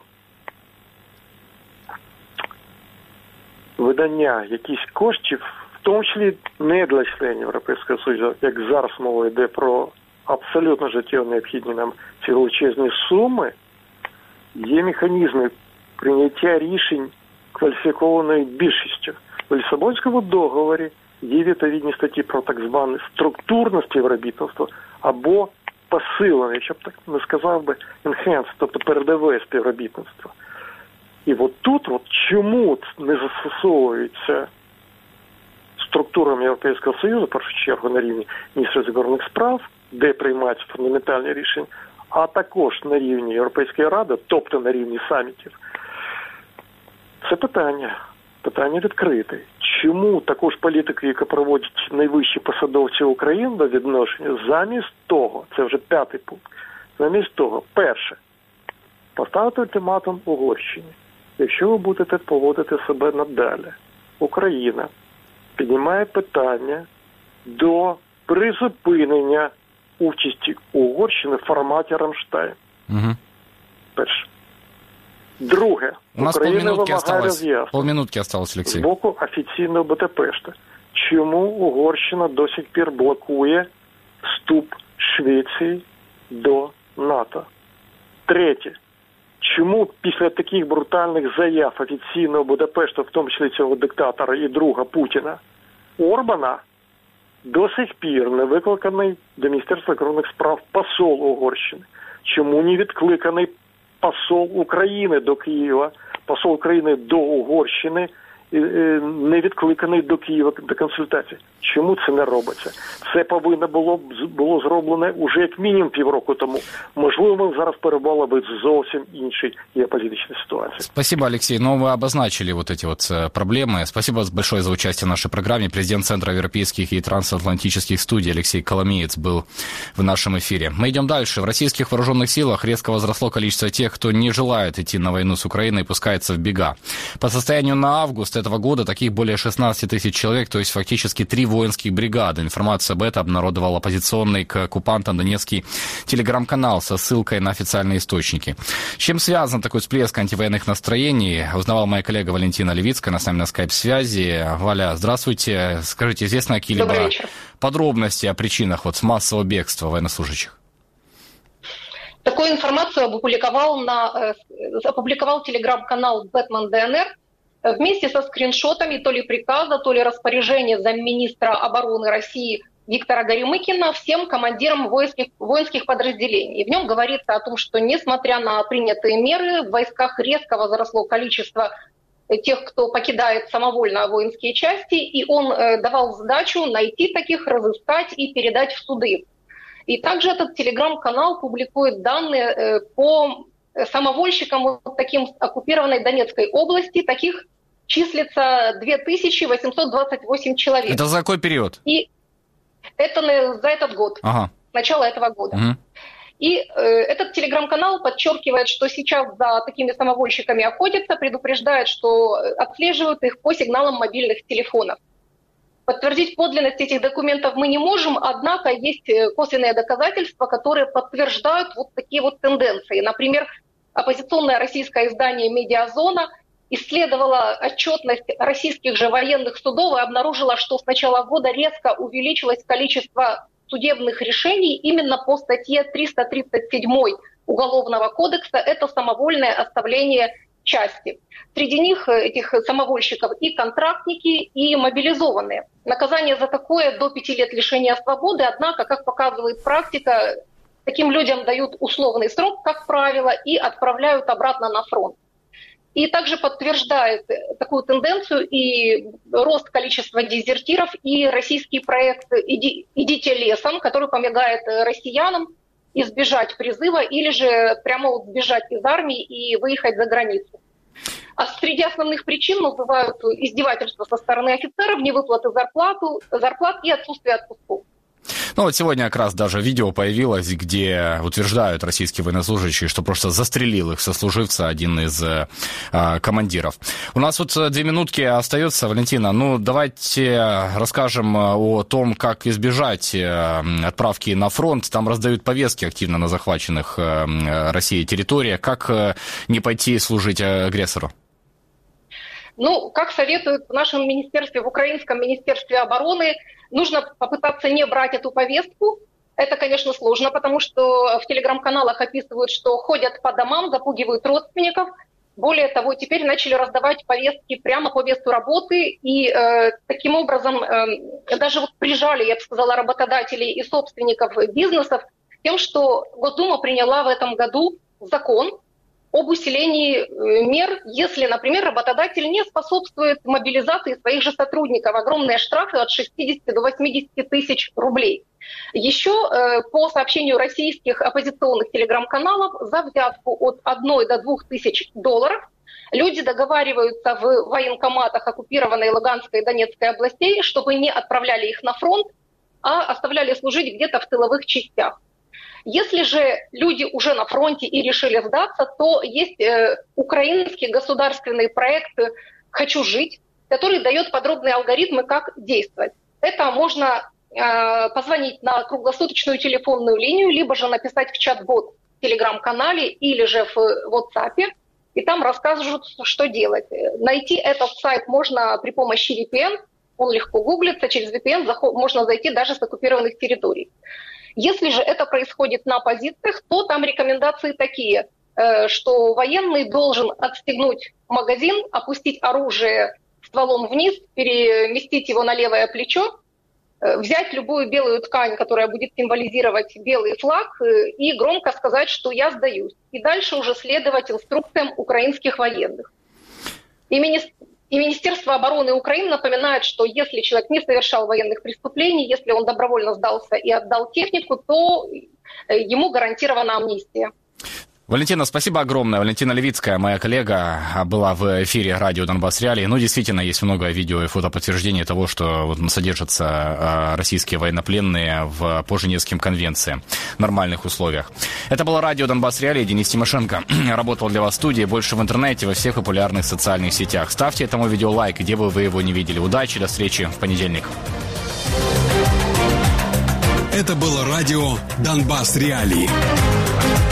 видання якихось коштів, в тому числі не для членів Європейського Союзу, як зараз мова йде про абсолютно життєво необхідні нам ці величезні суми, є механізми прийняття рішень кваліфікованою більшістю. В Лісабонському договорі є відповідні статті про так зване структурне співробітництво або посилене, якщо б так не сказав би, enhanced, тобто передове співробітництво. І от тут, от чому не застосовується структурами Європейського Союзу, в першу чергу на рівні міністра закордонних справ, де приймаються фундаментальні рішення, а також на рівні Європейської Ради, тобто на рівні самітів. Це питання. Питання відкрите. Чому також політика, яка проводять найвищі посадовці України до відношення, замість того, це вже п'ятий пункт, замість того, перше, поставити ультиматум Угорщині. Якщо ви будете поводити себе надалі, Україна піднімає питання до призупинення участі Угорщини в форматі «Рамштайн». Угу. Перше. Друге, у нас Україна вимагає роз'яснення полминутки осталось, Олексій. з боку офіційного Будапешта. Чому Угорщина до сих пір блокує вступ Швеції до НАТО? Третє. Чому після таких брутальних заяв офіційного Будапешта, в тому числі цього диктатора і друга Путіна, Орбана, до сих пір не викликаний до Міністерства закордонних справ посол Угорщини? Чому не відкликаний посол України до Києва, посол України до Угорщини не відкликаний до Києва до консультацій. Чому це не робиться? Це повинно було було зроблено уже як мінімум півроку тому. Можливо, ми зараз перебували б в зовсім іншій геополитической ситуации. Спасибо, Алексей. Ну, вы обозначили вот эти вот проблемы. Спасибо большое за участие в нашей программе. Президент Центра европейских и трансатлантических студий Алексей Коломеец был в нашем эфире. Мы идем дальше. В российских вооруженных силах резко возросло количество тех, кто не желает идти на войну с Украиной и пускается в бега. По состоянию на август этого года таких более шестнадцать тысяч человек, то есть фактически три воинских бригады. Информацию об этом обнародовал оппозиционный к оккупантам донецкий телеграм-канал со ссылкой на официальные источники. С чем связан такой всплеск антивоенных настроений, узнавала моя коллега Валентина Левицкая, она с нами на скайп-связи. Валя, здравствуйте. Скажите, известны какие-либо подробности о причинах вот массового бегства военнослужащих? Такую информацию опубликовал, на, опубликовал телеграм-канал «Бэтмен ДНР» вместе со скриншотами то ли приказа, то ли распоряжения замминистра обороны России Виктора Горемыкина всем командирам воинских, воинских подразделений. И в нем говорится о том, что несмотря на принятые меры, в войсках резко возросло количество тех, кто покидает самовольно воинские части, и он э, давал задачу найти таких, разыскать и передать в суды. И также этот телеграм-канал публикует данные э, по самовольщикам вот таким оккупированной Донецкой области. Таких числится две тысячи восемьсот двадцать восемь человек. Это за какой период? И это за этот год, ага. начало этого года. Угу. И э, этот телеграм-канал подчеркивает, что сейчас за такими самовольщиками охотятся, предупреждает, что отслеживают их по сигналам мобильных телефонов. Подтвердить подлинность этих документов мы не можем, однако есть косвенные доказательства, которые подтверждают вот такие вот тенденции. Например, оппозиционное российское издание «Медиазона» исследовала отчетность российских же военных судов и обнаружила, что с начала года резко увеличилось количество судебных решений именно по статье триста тридцать семь Уголовного кодекса. Это самовольное оставление части. Среди них, этих самовольщиков, и контрактники, и мобилизованные. Наказание за такое до пяти лет лишения свободы, однако, как показывает практика, таким людям дают условный срок, как правило, и отправляют обратно на фронт. И также подтверждает такую тенденцию и рост количества дезертиров, и российский проект «Идите лесом», который помогает россиянам избежать призыва или же прямо вот сбежать из армии и выехать за границу. А среди основных причин называют издевательства со стороны офицеров, невыплаты зарплату, зарплат и отсутствие отпусков. Ну вот сегодня как раз даже видео появилось, где утверждают российские военнослужащие, что просто застрелил их сослуживца, один из э, командиров. У нас вот две минутки остается, Валентина. Ну давайте расскажем о том, как избежать э, отправки на фронт. Там раздают повестки активно на захваченных э, Россией территориях. Как э, не пойти служить агрессору? Ну, как советуют в нашем министерстве, в Украинском министерстве обороны, нужно попытаться не брать эту повестку. Это, конечно, сложно, потому что в телеграм-каналах описывают, что ходят по домам, запугивают родственников. Более того, теперь начали раздавать повестки прямо по месту работы, и э, таким образом э, даже вот прижали, я бы сказала, работодателей и собственников бизнесов тем, что Госдума приняла в этом году закон об усилении мер, если, например, работодатель не способствует мобилизации своих же сотрудников. Огромные штрафы от шестидесяти до восьмидесяти тысяч рублей. Еще э, по сообщению российских оппозиционных телеграм-каналов за взятку от одной до двух тысяч долларов люди договариваются в военкоматах оккупированной Луганской и Донецкой областей, чтобы не отправляли их на фронт, а оставляли служить где-то в тыловых частях. Если же люди уже на фронте и решили сдаться, то есть э, украинский государственный проект «Хочу жить», который дает подробные алгоритмы, как действовать. Это можно э, позвонить на круглосуточную телефонную линию, либо же написать в чат-бот в Телеграм-канале или же в WhatsApp, и там расскажут, что делать. Найти этот сайт можно при помощи ви пи эн, он легко гуглится, через ви пи эн заход- можно зайти даже с оккупированных территорий. Если же это происходит на позициях, то там рекомендации такие, что военный должен отстегнуть магазин, опустить оружие стволом вниз, переместить его на левое плечо взять любую белую ткань, которая будет символизировать белый флаг, и громко сказать, что я сдаюсь. И дальше уже следовать инструкциям украинских военных. И, мини... и Министерство обороны Украины напоминает, что если человек не совершал военных преступлений, если он добровольно сдался и отдал технику, то ему гарантирована амнистия. Валентина, спасибо огромное. Валентина Левицкая, моя коллега, была в эфире радио «Донбасс Реалии». Ну, действительно, есть много видео и фотоподтверждений того, что вот содержатся российские военнопленные в, по Женевским конвенциям в нормальных условиях. Это было радио «Донбасс Реалии». Денис Тимошенко работал для вас в студии. Больше в интернете, во всех популярных социальных сетях. Ставьте этому видео лайк, где бы вы его не видели. Удачи, до встречи в понедельник. Это было радио «Донбасс Реалии».